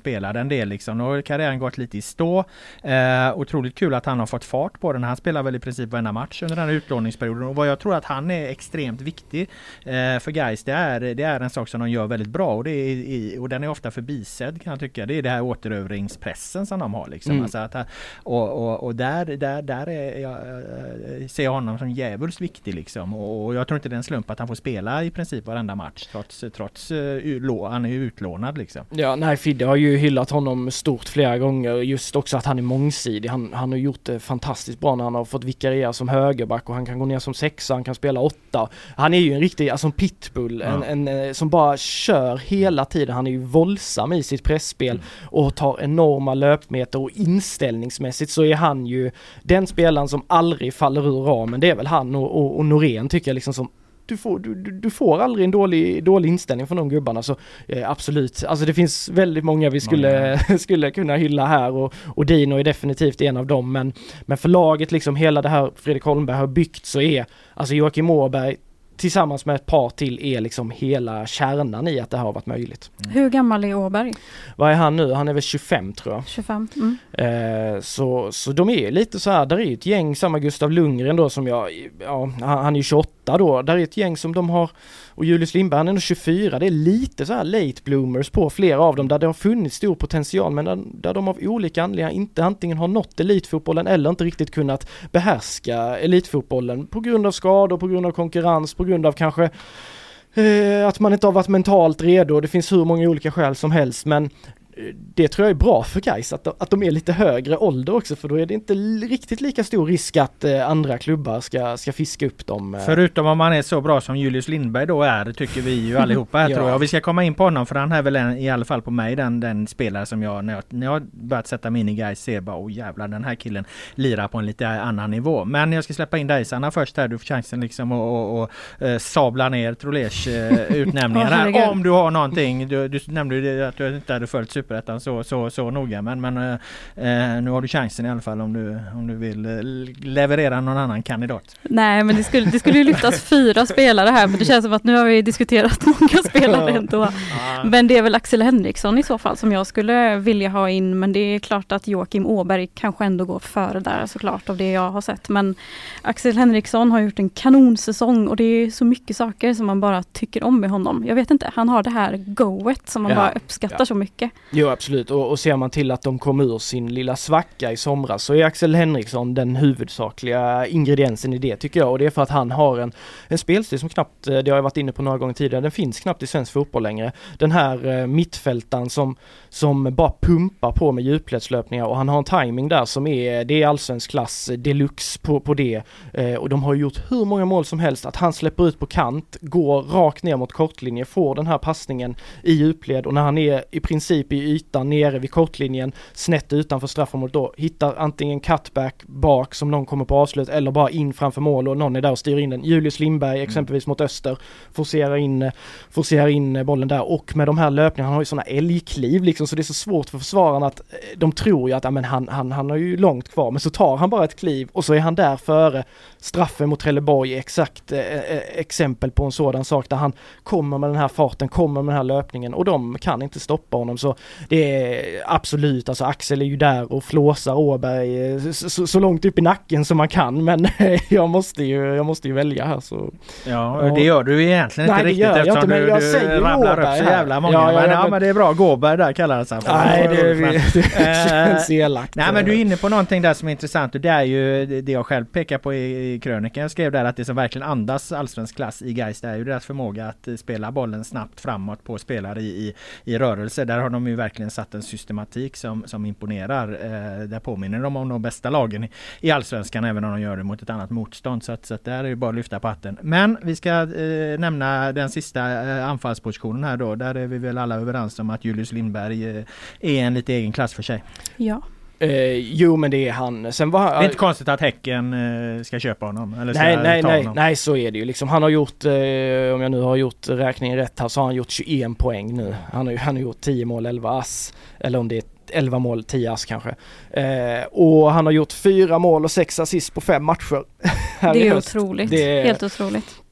spelade en del liksom. Nu har karriären gått lite i stå. Eh, otroligt kul att han har fått fart på den. Han spelar väl i princip varenda match under den här utlåningsperioden. Och vad jag tror att han är extremt viktig eh, för guys, det är, det är en sak som de gör väldigt bra. Och, det är i, och den är ofta förbisedd kan jag tycka. Det är det här återövringspressen som de har liksom. Mm. Alltså att, och, och, och där, där, där är jag, ser jag honom som jävligt viktig liksom. Och, och jag tror inte det är en slump att han får spela i princip varenda match trots, trots uh, han är ju utlånad liksom. Ja, nej, Fidde har ju hyllat honom stort flera gånger, just också att han är mångsidig. Han, han har gjort det fantastiskt bra när han har fått vikariera som högerback och han kan gå ner som sexa, han kan spela åtta. Han är ju en riktig, alltså en pitbull, ja. en, en, som bara kör hela tiden. Han är ju våldsam i sitt pressspel mm. och tar enorma löpmeter, och inställningsmässigt så är han ju den spelaren som aldrig faller ur ramen. Det är väl han och, och, och Norén tycker jag liksom som Du får, du, du får aldrig en dålig, dålig inställning från de gubbarna, så eh, absolut. Alltså det finns väldigt många vi skulle, många. skulle kunna hylla här, och, och Dino är definitivt en av dem, men, men för laget liksom hela det här Fredrik Holmberg har byggt, så är alltså Joakim Åberg tillsammans med ett par till är liksom hela kärnan i att det här har varit möjligt. Mm. Hur gammal är Åberg? Vad är han nu? Han är väl tjugofem tror jag. tjugofem. Mm. Eh, så, så de är lite så här, där är ett gäng, samma Gustav Lundgren då som jag, ja, han är ju tjugoåtta då, där är ett gäng som de har, och Julius Lindberg han är nog tjugofyra, det är lite så här late bloomers på flera av dem där det har funnits stor potential, men där, där de av olika anledningar inte antingen har nått elitfotbollen eller inte riktigt kunnat behärska elitfotbollen på grund av skador, på grund av konkurrens, på grund av kanske eh, att man inte har varit mentalt redo. Det finns hur många olika skäl som helst, men det tror jag är bra för guys att, att de är lite högre ålder också, för då är det inte riktigt lika stor risk att eh, andra klubbar ska, ska fiska upp dem. Eh. Förutom om man är så bra som Julius Lindberg då är, tycker vi ju allihopa här ja. tror jag. Vi ska komma in på honom, för han är väl en, i alla fall på mig den, den spelare som jag när, jag när jag börjat sätta mig in i guys ser bara, åh jävlar, den här killen lirar på en lite annan nivå. Men jag ska släppa in dig Sanna först här, du får chansen liksom att och, och, uh, sabla ner Trolers uh, utnämningar här. Om du har någonting, du, du nämnde ju att du inte hade följt Superettan så, så, så noga, men, men uh, nu har du chansen i alla fall om du, om du vill uh, leverera någon annan kandidat. Nej, men det skulle, det skulle ju lyftas fyra spelare här, men det känns som att nu har vi diskuterat många spelare ändå. Ja. Men det är väl Axel Henriksson i så fall som jag skulle vilja ha in, men det är klart att Joakim Åberg kanske ändå går före där såklart av det jag har sett, men Axel Henriksson har gjort en kanonsäsong och det är så mycket saker som man bara tycker om med honom. Jag vet inte, han har det här goet som man ja. bara uppskattar ja. så mycket. Jo, absolut. Och, och ser man till att de kom ur sin lilla svacka i somras, så är Axel Henriksson den huvudsakliga ingrediensen i det, tycker jag. Och det är för att han har en, en spelstil som knappt, det har jag varit inne på några gånger tidigare, den finns knappt i svensk fotboll längre. Den här eh, mittfältaren som, som bara pumpar på med djupledslöpningar, och han har en timing där som är, det är allsvensk klass deluxe på, på det. Eh, och de har gjort hur många mål som helst, att han släpper ut på kant, går rakt ner mot kortlinje, får den här passningen i djupled, och när han är i princip i ytan nere vid kortlinjen, snett utanför straffområdet, då hittar antingen cutback bak som någon kommer på avslut, eller bara in framför mål och någon är där och styr in den. Julius Lindberg mm. exempelvis mot Öster forcerar in, forcerar in bollen där, och med de här löpningarna, han har ju sådana älgkliv liksom, så det är så svårt för försvararna att de tror ju att ja, men han, han, han har ju långt kvar, men så tar han bara ett kliv och så är han där före. Straffen mot Trelleborg är exakt eh, exempel på en sådan sak där han kommer med den här farten, kommer med den här löpningen, och de kan inte stoppa honom. Så det är absolut, alltså Axel är ju där och flåsar Åberg så, så, så långt upp i nacken som man kan, men jag måste ju, jag måste ju välja här så. Ja, och det gör du egentligen inte nej, riktigt jag eftersom inte, men du, jag du säger rabblar Åberg upp så jävla många. Ja, ja, men, ja, ja, men, men det är bra, Gåberg där kallar det sig. Nej, det, det, det känns elakt. Nej, men du är inne på någonting där som är intressant, och det är ju det jag själv pekar på i, i krönikan. Jag skrev där att det som verkligen andas allsvensk klass i Gais, det är ju deras förmåga att spela bollen snabbt framåt på spelare i, i, i rörelse. Där har de ju verkligen satt en systematik som, som imponerar. Eh, där påminner de om de bästa lagen i, i allsvenskan, även om de gör det mot ett annat motstånd. Så att, så att där är det bara att lyfta på hatten. Men vi ska eh, nämna den sista eh, anfallspositionen här då. Där är vi väl alla överens om att Julius Lindberg eh, är en lite egen klass för sig. Ja. Eh, jo, men det är han. Sen var, det är inte konstigt att Häcken eh, ska köpa honom. Eller nej, nej, nej, honom. nej, så är det ju. Liksom, han har gjort, eh, om jag nu har gjort räkningen rätt här, så har han gjort tjugoen poäng nu. Han har, han har gjort tio mål, elva ass. Eller om det är elva mål, tio ass kanske. Eh, och han har gjort fyra mål och sex assist på fem matcher. Det är otroligt. Det är, helt otroligt.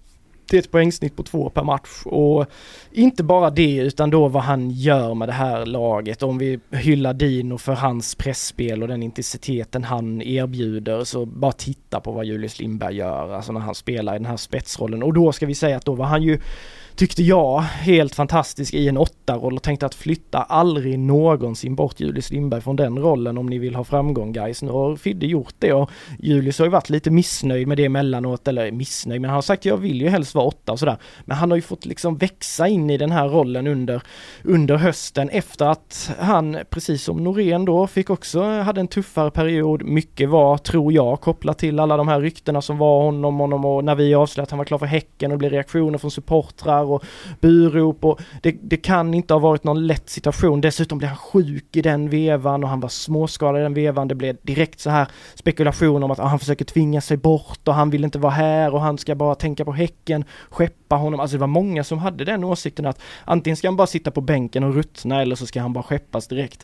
Det är ett poängsnitt på två per match och inte bara det utan då vad han gör med det här laget. Om vi hyllar Dino för hans pressspel och den intensiteten han erbjuder, så bara titta på vad Julius Lindberg gör alltså när han spelar i den här spetsrollen. Och då ska vi säga att då var han ju, tyckte jag, helt fantastisk i en åtta-roll och tänkte att flytta aldrig någonsin bort Julius Lindberg från den rollen om ni vill ha framgång, guys. Nu har Fidde gjort det och Julius har ju varit lite missnöjd med det emellanåt, eller missnöjd, men han har sagt jag vill ju helst vara åtta och sådär. Men han har ju fått liksom växa in i den här rollen under, under hösten efter att han, precis som Norén då, fick också, hade en tuffare period. Mycket var, tror jag, kopplat till alla de här ryktena som var honom, honom och när vi avslöjade att han var klar för Häcken och det blev reaktioner från supportrar och burop och det, det kan inte ha varit någon lätt situation. Dessutom blev han sjuk i den vevan och han var småskadad i den vevan. Det blev direkt så här spekulation om att ah, han försöker tvinga sig bort och han vill inte vara här och han ska bara tänka på Häcken, skeppa honom. Alltså det var många som hade den åsikten att antingen ska han bara sitta på bänken och ruttna eller så ska han bara skeppas direkt.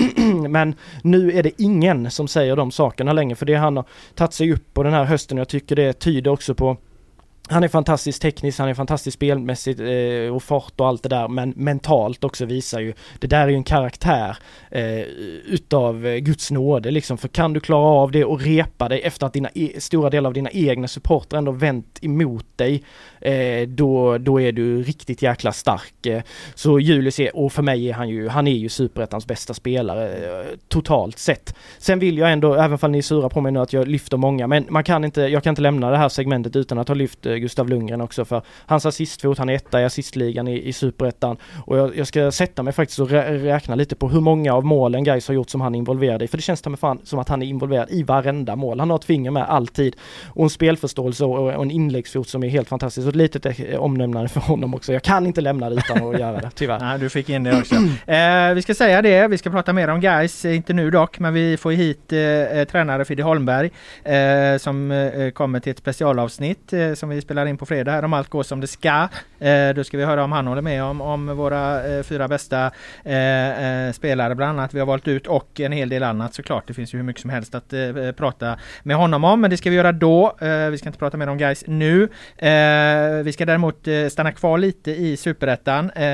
Men nu är det ingen som säger de sakerna längre, för det han har tagit sig upp på den här hösten. Jag tycker det tyder också på, han är fantastiskt teknisk, han är fantastiskt spelmässigt eh, och fart och allt det där, men mentalt också visar ju, det där är ju en karaktär eh, utav eh, Guds nåde liksom, för kan du klara av det och repa dig efter att dina e- stora delar av dina egna supporter ändå vänt emot dig, eh, då, då är du riktigt jäkla stark. Eh, så Julius är, och för mig är han ju, han är ju superettans bästa spelare eh, totalt sett. Sen vill jag ändå, även fall ni är sura på mig nu att jag lyfter många, men man kan inte, jag kan inte lämna det här segmentet utan att ha lyft Gustav Lundgren också, för hans assistfot, han är etta i assistligan i, i Superettan, och jag, jag ska sätta mig faktiskt och rä- räkna lite på hur många av målen guys har gjort som han är involverad i, för det känns med fan som att han är involverad i varenda mål. Han har ett finger med alltid och en spelförståelse och, och en inläggsfot som är helt fantastisk, och ett litet omnämnande för honom också. Jag kan inte lämna det utan att göra det, tyvärr. Nej, du fick in det också. eh, vi ska säga det, vi ska prata mer om guys, inte nu dock, men vi får hit eh, tränare Fidde Holmberg eh, som eh, kommer till ett specialavsnitt eh, som vi spelar in på fredag här, om allt går som det ska. Eh, då ska vi höra om han håller med om, om våra eh, fyra bästa eh, eh, spelare bland annat vi har valt ut, och en hel del annat såklart. Det finns ju hur mycket som helst att eh, prata med honom om, men det ska vi göra då. Eh, vi ska inte prata mer om guys nu. Eh, vi ska däremot eh, stanna kvar lite i Superettan. Eh,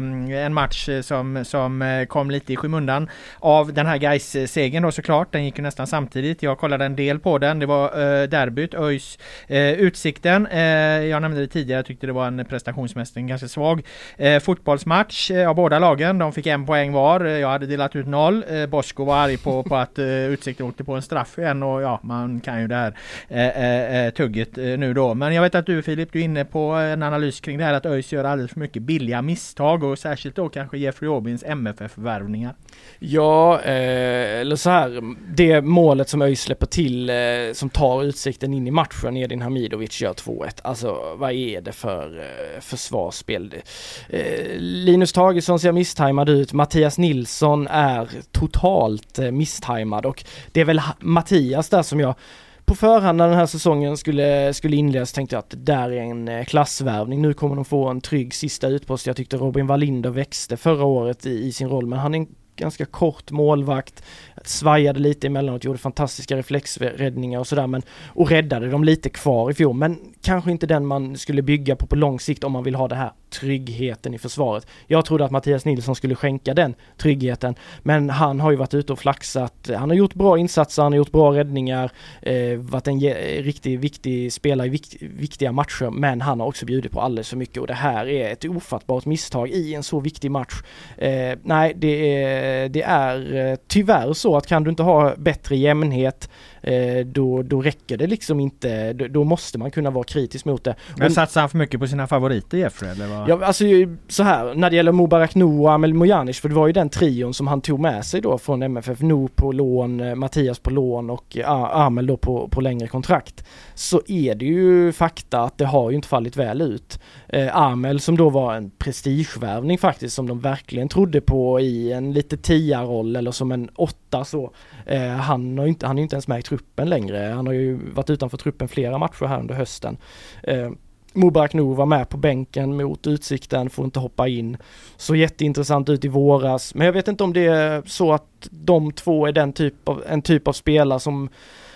en match som, som kom lite i skymundan av den här guys-segern då såklart. Den gick ju nästan samtidigt. Jag kollade en del på den. Det var eh, derbyt, ÖIS eh, Utsikten. Eh, jag nämnde det tidigare, jag tyckte det var en prestationsmässigt ganska svag eh, fotbollsmatch eh, av båda lagen. De fick en poäng var. Jag hade delat ut noll. Eh, Bosko var arg på, på att eh, Utsikten åkte på en straff igen, och ja, man kan ju det här eh, eh, tugget eh, nu då. Men jag vet att du, Filip, du är inne på en analys kring det här att ÖIS gör alldeles för mycket billiga misstag, och särskilt då kanske Jeffrey Aubins M F F-värvningar. Ja, eh, eller så här, det målet som ÖIS släpper till eh, som tar Utsikten in i matchen, Edin Hamidovic gör två ett. Alltså, vad är det för eh, försvarsspel? Eh, Linus Tagesson ser misstajmad ut. Mattias Nilsson är totalt eh, misstajmad, och det är väl Mattias där som jag på förhand när den här säsongen skulle, skulle inledas tänkte jag att det där är en eh, klassvärvning. Nu kommer de få en trygg sista utpost. Jag tyckte Robin Wallinder växte förra året i, i sin roll, men han är en ganska kort målvakt, svajade lite emellanåt, gjorde fantastiska reflexräddningar och sådär, men och räddade dem lite kvar i fjol, men kanske inte den man skulle bygga på på lång sikt om man vill ha det här tryggheten i försvaret. Jag trodde att Mattias Nilsson skulle skänka den tryggheten, men han har ju varit ute och flaxat. Han har gjort bra insatser, han har gjort bra räddningar, eh, varit en ge- riktigt viktig spelare i vikt- viktiga matcher, men han har också bjudit på alldeles för mycket, och det här är ett ofattbart misstag i en så viktig match. Eh, nej, det är, det är tyvärr så att kan du inte ha bättre jämnhet, eh, då, då räcker det liksom inte, då, då måste man kunna vara kritisk mot det. Men satsar han för mycket på sina favoriter, Jeffrey, eller vad? Ja, alltså så här, när det gäller Mubarak Noah och Amel Mojanic, för det var ju den trion som han tog med sig då från M F F, No på lån, Mattias på lån och Amel då på, på längre kontrakt, så är det ju fakta att det har ju inte fallit väl ut. Eh, Amel som då var en prestigevärvning faktiskt, som de verkligen trodde på i en lite tia-roll eller som en åtta så. Eh, han har ju inte, han är ju inte ens med i truppen längre. Han har ju varit utanför truppen flera matcher här under hösten. Eh, Mubarak Noah var med på bänken mot Utsikten, får inte hoppa in. Så jätteintressant ut i våras. Men jag vet inte om det är så att de två är den typ av, en typ av spelare som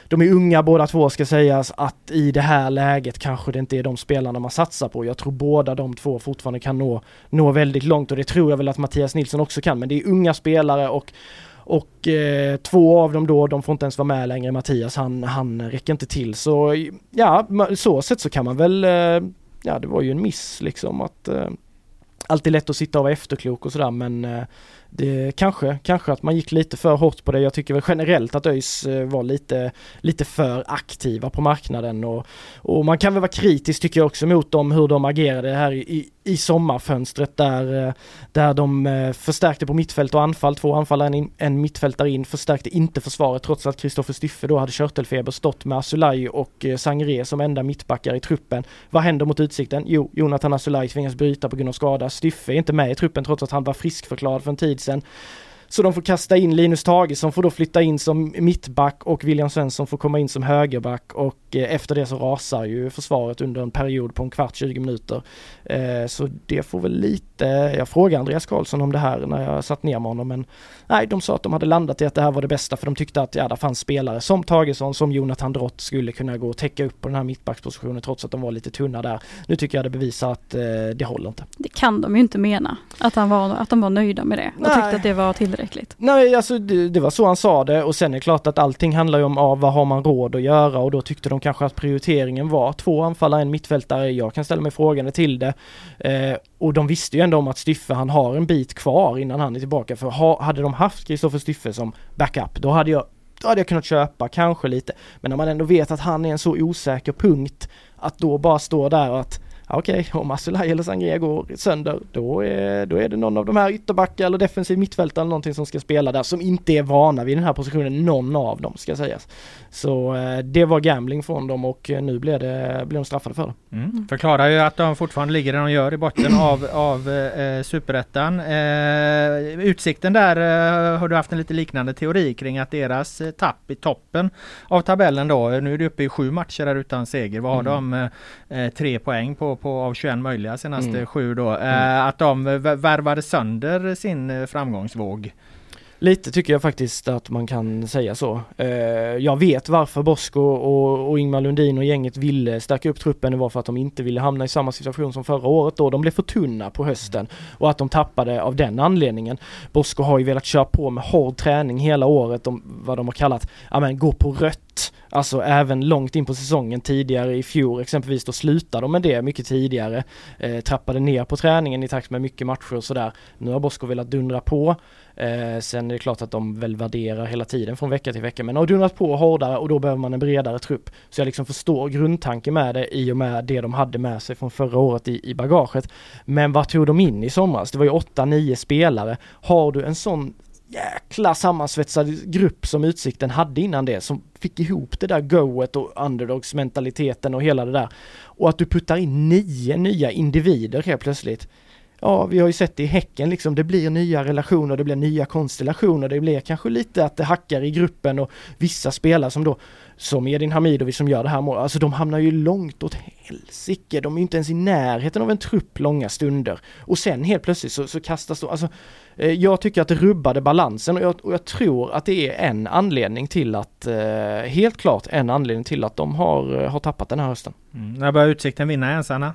de är unga båda två ska sägas, att i det här läget kanske det inte är de spelarna man satsar på. Jag tror båda de två fortfarande kan nå, nå väldigt långt, och det tror jag väl att Mattias Nilsson också kan, men det är unga spelare och Och eh, två av dem då, de får inte ens vara med längre. Mattias, han, han räcker inte till. Så ja, så sätt så kan man väl, eh, ja det var ju en miss liksom. Att eh, alltid lätt att sitta och vara efterklok och sådär, men eh, det kanske, kanske att man gick lite för hårt på det. Jag tycker väl generellt att ÖIS var lite, lite för aktiva på marknaden, och, och man kan väl vara kritisk tycker jag också mot dem, hur de agerade här i, i sommarfönstret där, där de förstärkte på mittfält och anfall, två anfallare, en, en mittfältare in, förstärkte inte försvaret trots att Kristoffer Styffe då hade körtelfeber, stått med Asulaj och Sangre som enda mittbackar i truppen. Vad händer mot Utsikten? Jo, Jonathan Asulaj tvingas bryta på grund av skada. Styffe är inte med i truppen trots att han var friskförklarad för en tid sen. Så de får kasta in Linus Tage som får då flytta in som mittback, och William Svensson får komma in som högerback, och eh, efter det så rasar ju försvaret under en period på en kvart, tjugo minuter. Eh, så det får väl lite, jag frågade Andreas Karlsson om det här när jag satt ner med honom, men nej, de sa att de hade landat i att det här var det bästa, för de tyckte att ja, det fanns spelare som Tagesson, som Jonathan Drott skulle kunna gå och täcka upp på den här mittbackspositionen trots att de var lite tunna där. Nu tycker jag det bevisar att eh, det håller inte. Det kan de ju inte mena, att, han var, att de var nöjda med det och nej. Tyckte att det var tillräckligt. Nej, alltså det, det var så han sa det, och sen är det klart att allting handlar ju om ah, vad har man råd att göra, och då tyckte de kanske att prioriteringen var två anfallare, en mittfältare. Jag kan ställa mig frågande till det, eh, och de visste ju ändå om att Styffe, han har en bit kvar innan han är tillbaka, för ha, hade de haft Kristoffer Styffe som backup, då hade jag då hade jag kunnat köpa kanske lite, men när man ändå vet att han är en så osäker punkt, att då bara stå där och att okej, okay, om Asulaj eller Sangre går sönder, då är, då är det någon av de här ytterbackar eller defensiv mittfältare eller någonting som ska spela där, som inte är vana vid den här positionen, någon av dem ska sägas. Så eh, det var gambling från dem, och nu blev, det, blev de straffade för det. Mm. Förklarar ju att de fortfarande ligger där de gör i botten av, av eh, Superettan. Eh, utsikten där eh, har du haft en lite liknande teori kring att deras eh, tapp i toppen av tabellen då, nu är det uppe i sju matcher där utan seger. Vad har mm. de? Eh, tre poäng på på av tjugoett möjliga senaste mm. sju då. Mm. Att de värvade sönder sin framgångsvåg. Lite tycker jag faktiskt att man kan säga så. Jag vet varför Bosko och, och Ingmar Lundin och gänget ville stärka upp truppen. Det var för att de inte ville hamna i samma situation som förra året då. De blev för tunna på hösten, och att de tappade av den anledningen. Bosko har ju velat köra på med hård träning hela året. De, vad de har kallat, ja men gå på rött. Alltså även långt in på säsongen tidigare i fjol exempelvis, då slutade de med det mycket tidigare. Eh, trappade ner på träningen i takt med mycket matcher och sådär. Nu har Bosko velat dundra på. Eh, sen är det klart att de väl värderar hela tiden från vecka till vecka, men har dundrat på hårdare, och då behöver man en bredare trupp. Så jag liksom förstår grundtanken med det i och med det de hade med sig från förra året i, i bagaget. Men vad tog de in i somras? Det var ju åtta nio spelare. Har du en sån jäkla sammansvetsad grupp som Utsikten hade innan det, som fick ihop det där goet och underdogsmentaliteten och hela det där, och att du puttar in nio nya individer helt plötsligt. Ja, vi har ju sett det i Häcken liksom, det blir nya relationer, det blir nya konstellationer, det blir kanske lite att det hackar i gruppen, och vissa spelare som då, som Edin Hamidovic som gör det här målet, alltså de hamnar ju långt åt helsike, de är ju inte ens i närheten av en trupp långa stunder, och sen helt plötsligt så, så kastas de, alltså eh, jag tycker att det rubbade balansen, och jag, och jag tror att det är en anledning till att, eh, helt klart en anledning till att de har, har tappat den här hösten. Mm. När börjar Utsikten vinna ens, Anna?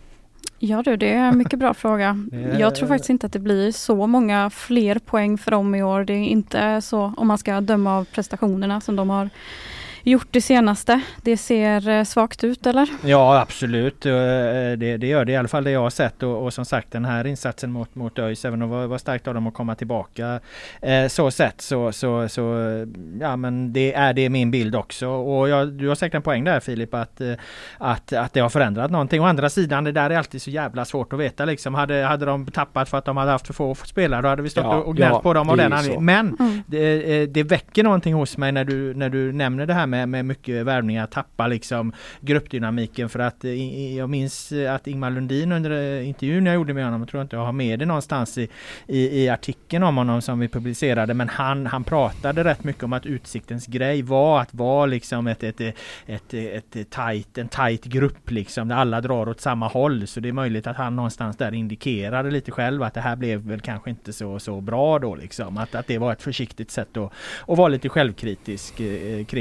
Ja du, det är en mycket bra fråga. Jag tror faktiskt inte att det blir så många fler poäng för dem i år. Det är inte så, om man ska döma av prestationerna som de har gjort det senaste. Det ser svagt ut, eller? Ja, absolut. Det, det gör det i alla fall, det jag har sett. Och, och som sagt, den här insatsen mot, mot ÖIS, även om det var, var starkt av dem att komma tillbaka eh, så sett, så, så, så ja, men det är det min bild också. Och jag, du har säkert en poäng där, Filip, att, att, att det har förändrat någonting. Å andra sidan, det där är alltid så jävla svårt att veta. Liksom. Hade, hade de tappat för att de hade haft för få spelare, då hade vi stått ja, och gnällt ja, på dem av den anledningen. Men mm. det, det väcker någonting hos mig när du, när du nämner det här med Med, med mycket värvningar, tappa liksom gruppdynamiken, för att i, jag minns att Ingmar Lundin under intervjun jag gjorde med honom, jag tror inte jag har med det någonstans i, i, i artikeln om honom som vi publicerade, men han, han pratade rätt mycket om att Utsiktens grej var att vara liksom ett, ett, ett, ett, ett tight, en tight grupp liksom, där alla drar åt samma håll, så det är möjligt att han någonstans där indikerade lite själv att det här blev väl kanske inte så, så bra då liksom, att, att det var ett försiktigt sätt att, att vara lite självkritisk eh, kring det då.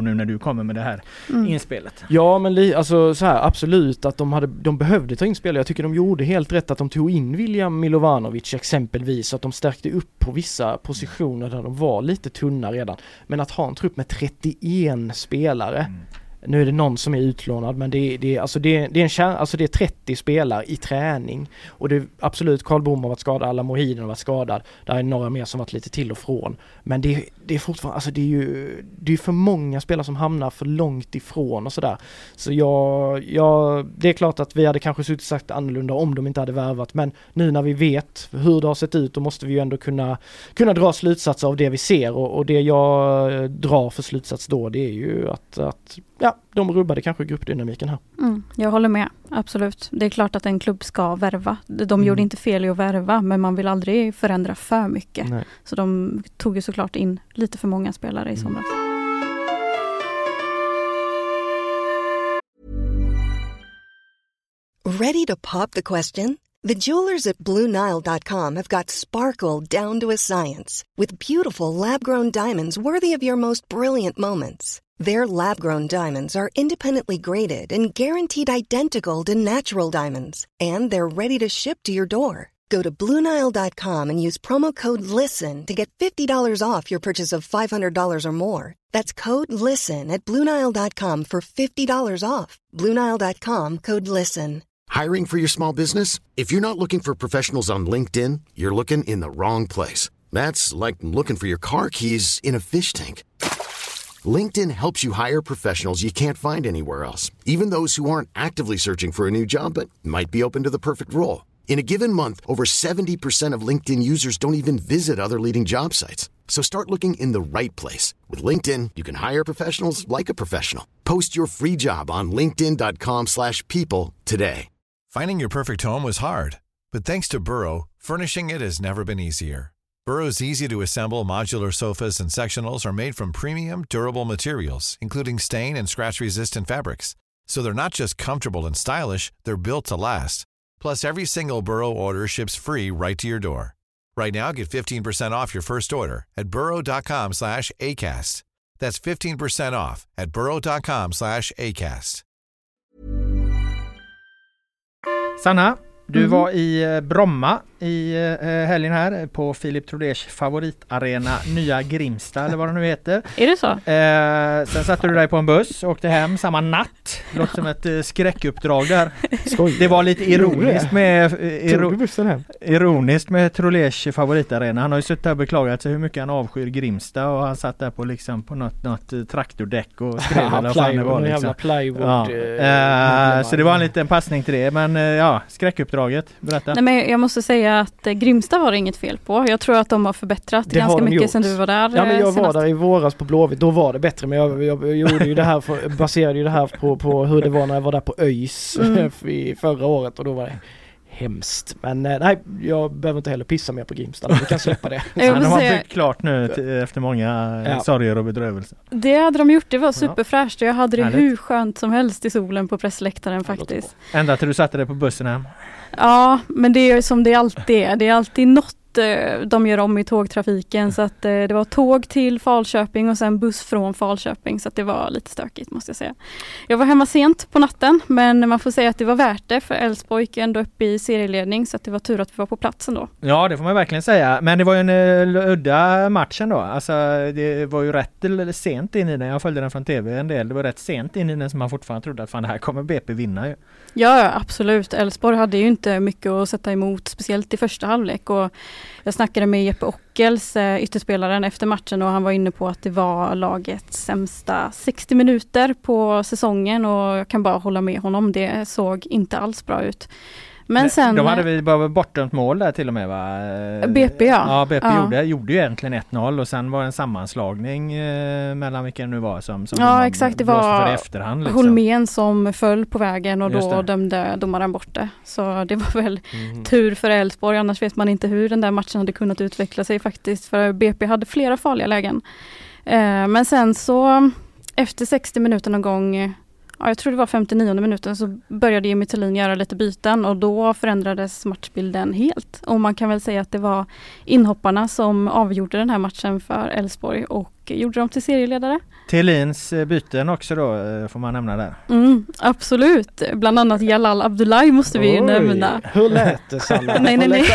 då nu när du kommer med det här mm. inspelet. Ja, men li- alltså så här, absolut att de, hade, de behövde ta in spelare. Jag tycker de gjorde helt rätt att de tog in William Milovanovic exempelvis, så att de stärkte upp på vissa positioner där de var lite tunna redan. Men att ha en trupp med trettioen spelare, mm. nu är det någon som är utlånad, men det, det, alltså det, det är en kär, alltså det är trettio spelare i träning, och det är absolut, Karl Bom har varit skadad, alla Mohiden har varit skadad, där är några mer som varit lite till och från, men det, det är fortfarande, alltså det är ju det är för många spelare som hamnar för långt ifrån och sådär, så jag, jag det är klart att vi hade kanske suttit sagt annorlunda om de inte hade värvat, men nu när vi vet hur det har sett ut, då måste vi ju ändå kunna, kunna dra slutsatser av det vi ser, och, och det jag drar för slutsats då, det är ju att, att ja, de rubbade kanske gruppdynamiken här. Mm, jag håller med, absolut. Det är klart att en klubb ska värva. De mm. gjorde inte fel i att värva, men man vill aldrig förändra för mycket. Nej. Så de tog ju såklart in lite för många spelare i somras. Ready to pop the question? The jewelers at Blue Nile dot com have got sparkle down to a science with beautiful lab-grown diamonds worthy of your most brilliant moments. Their lab-grown diamonds are independently graded and guaranteed identical to natural diamonds, and they're ready to ship to your door. Go to Blue Nile dot com and use promo code LISTEN to get fifty dollars off your purchase of five hundred dollars or more. That's code LISTEN at Blue Nile dot com for fifty dollars off. Blue Nile dot com, code LISTEN. Hiring for your small business? If you're not looking for professionals on LinkedIn, you're looking in the wrong place. That's like looking for your car keys in a fish tank. LinkedIn helps you hire professionals you can't find anywhere else, even those who aren't actively searching for a new job but might be open to the perfect role. In a given month, over seventy percent of LinkedIn users don't even visit other leading job sites. So start looking in the right place. With LinkedIn, you can hire professionals like a professional. Post your free job on linkedin dot com slash people today. Finding your perfect home was hard, but thanks to Burrow, furnishing it has never been easier. Burrow's easy-to-assemble modular sofas and sectionals are made from premium, durable materials, including stain and scratch-resistant fabrics. So they're not just comfortable and stylish, they're built to last. Plus, every single Burrow order ships free right to your door. Right now, get fifteen percent off your first order at burrow dot com slash acast. That's fifteen percent off at burrow dot com slash acast. Sanna, du mm. var i Bromma i eh, helgen här på Filip Troders favoritarena Nya Grimsta eller vad det nu heter. Är det så? Eh, sen satte du dig på en buss och åkte hem samma natt. Låter som ett eh, skräckuppdrag där. Skoj. Det var lite ironiskt med eh, iro- ironiskt med Troders favoritarena. Han har ju suttit där och beklagat sig hur mycket han avskyr Grimsta, och han satt där på liksom på något, något eh, traktordäck och skrev ja, eller vad fan det var liksom. Plywood, ja. eh, eh, så det var en liten passning till det, men eh, ja, skräckuppdraget. Berätta. Nej, men jag måste säga att Grimsta var det inget fel på. Jag tror att de har förbättrat det ganska mycket gjort. Sedan du var där. Ja, men jag senast. var där i våras på Blåvitt, då var det bättre, men jag, jag, jag gjorde ju det här för, baserade ju det här på, på hur det var när jag var där på ÖIS mm. i förra året, och då var det hemskt. Men nej, jag behöver inte heller pissa mer på Grimsta. Vi kan släppa det. Han har byggt klart nu t- efter många ja. sorger och bedrövelser. Det hade de gjort. Det var superfräscht. Jag hade det Härligt. hur skönt som helst i solen på pressläktaren faktiskt. Ända till du satte dig på bussen hem. Ja, men det är som det alltid är. Det är alltid något de gör om i tågtrafiken, så att det var tåg till Falköping och sen buss från Falköping, så att det var lite stökigt måste jag säga. Jag var hemma sent på natten, men man får säga att det var värt det, för Elfsborg gick ändå upp i serieledning, så att det var tur att vi var på platsen då. Ja, det får man verkligen säga, men det var ju en uh, udda matchen då. Alltså det var ju rätt sent in i den, jag följde den från tv en del, det var rätt sent in i den som man fortfarande trodde att fan, det här kommer B P vinna ju. Ja, absolut. Elfsborg hade ju inte mycket att sätta emot, speciellt i första halvlek, och jag snackade med Jeppe Ockels, ytterspelaren, efter matchen, och han var inne på att det var lagets sämsta sextio minuter på säsongen, och jag kan bara hålla med honom. Det såg inte alls bra ut. Men sen, de hade vi bara bortdömt mål där till och med, va? B P, ja. Ja, B P ja. Gjorde, gjorde ju egentligen ett noll, och sen var det en sammanslagning eh, mellan vilka det nu var som, som ja, exakt, det var för efterhand, liksom. Holmén som föll på vägen, och då dömde domaren bort det. Så det var väl mm. tur för Elfsborg, annars vet man inte hur den där matchen hade kunnat utveckla sig faktiskt, för B P hade flera farliga lägen. Eh, men sen så efter sextio minuter någon gång ja, jag tror det var femtionionde minuten så började Jimmy Tillin göra lite byten och då förändrades matchbilden helt. Och man kan väl säga att det var inhopparna som avgjorde den här matchen för Elfsborg och gjorde dem till serieledare. Tillins byten också då får man nämna där. Mm, absolut. Bland annat Jalal Abdullahi måste vi ju nämna. Hur lät det, Sanna? nej, nej, nej.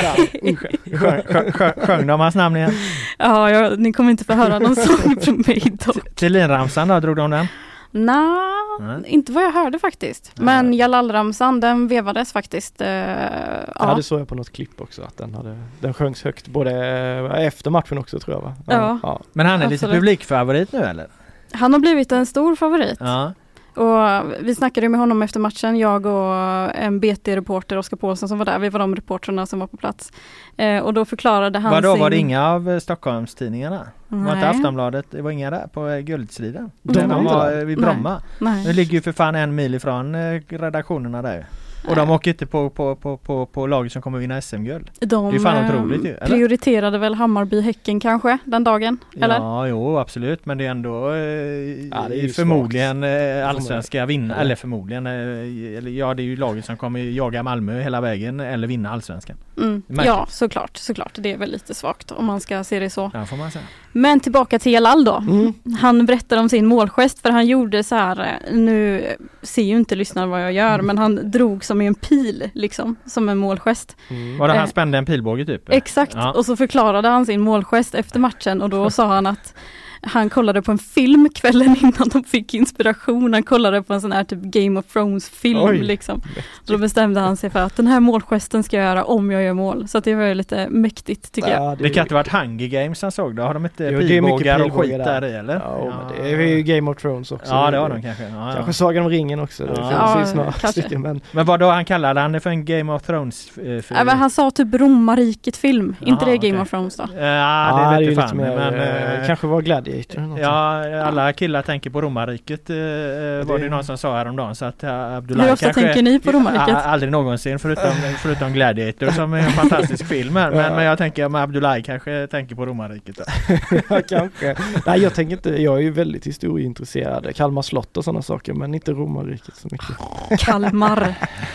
Sjöng de hans namn igen? Ja, jag, ni kommer inte få höra någon sång från mig dock. Tillin-ramsan då, drog de den? Nej, Nej, inte vad jag hörde faktiskt. Men Jalal-ramsan, den vevades faktiskt. Uh, ja, ja, det såg jag på något klipp också. Att den, hade, den sjöngs högt både efter matchen också, tror jag. Va? Ja, ja. ja. Men han är Absolut. lite publikfavorit nu, eller? Han har blivit en stor favorit. Ja. Och vi snackade med honom efter matchen, jag och en B T-reporter, Oskar Paulsson, som var där. Vi var de reporterna som var på plats. Eh, och då förklarade han Vadå, sin... var det inga av Stockholmstidningarna? Nej. Var inte Aftonbladet, det var inga där på guldstriden? De De, var de inte var där. vid Bromma. Nej. Det ligger ju för fan en mil ifrån eh, redaktionerna där. Och de åker inte på, på, på, på, på laget som kommer vinna S M-guld. De det är fan otroligt ju, eller? prioriterade väl Hammarby-Häcken kanske den dagen, eller? Ja, jo, absolut. Men det är ändå eh, ja, det är förmodligen eh, allsvenska vinna, ja. eller förmodligen, eh, eller ja, det är ju laget som kommer jaga Malmö hela vägen eller vinna allsvenskan. Mm. Ja, såklart, såklart. Det är väl lite svagt om man ska se det så. Ja, får man säga. Men tillbaka till Jalal då. Mm. Han berättade om sin målgest, för han gjorde så här, nu ser ju inte lyssnarna vad jag gör, mm. men han drog som i en pil, liksom, som en målgest. Mm. Var det han spände en pilbåge typ? Exakt, ja. Och så förklarade han sin målgest efter matchen och då sa han att han kollade på en film kvällen innan de fick inspiration. Han kollade på en sån här typ Game of Thrones film liksom. Så då bestämde han sig för att den här målgesten ska jag göra om jag gör mål. Så att det var ju lite mäktigt tycker ja, jag. Det, det kan inte varit Hunger Games han såg då. Har de inte jo, pilbågar och skit där i eller? Ja, ja, men det är ju Game of Thrones också. Ja, det har de kanske. Ja, kanske Sagan om ringen också. Ja, ja, ja kanske. Men, men vad då han kallade han det för en Game of Thrones? Eh, ja, men han sa typ Romarriket film. Aha, inte det Game okay. of Thrones då? Ja, ja det, det är lite fan. Mer, men, eh, kanske var Gladiator eller något. Ja, alla killar tänker på Romarriket eh, det var det någon som sa häromdagen så att uh, Abdullahi hur ofta kanske, tänker ni på Romarriket? Uh, aldrig någonsin förutom, förutom Gladiator som är en fantastisk film men, men jag tänker att Abdullahi kanske tänker på Romarriket. Ja, kanske. Nej, jag tänker inte, jag är ju väldigt historieintresserad. Kalmar slott och sådana saker men inte Romarriket så mycket. Kalmar.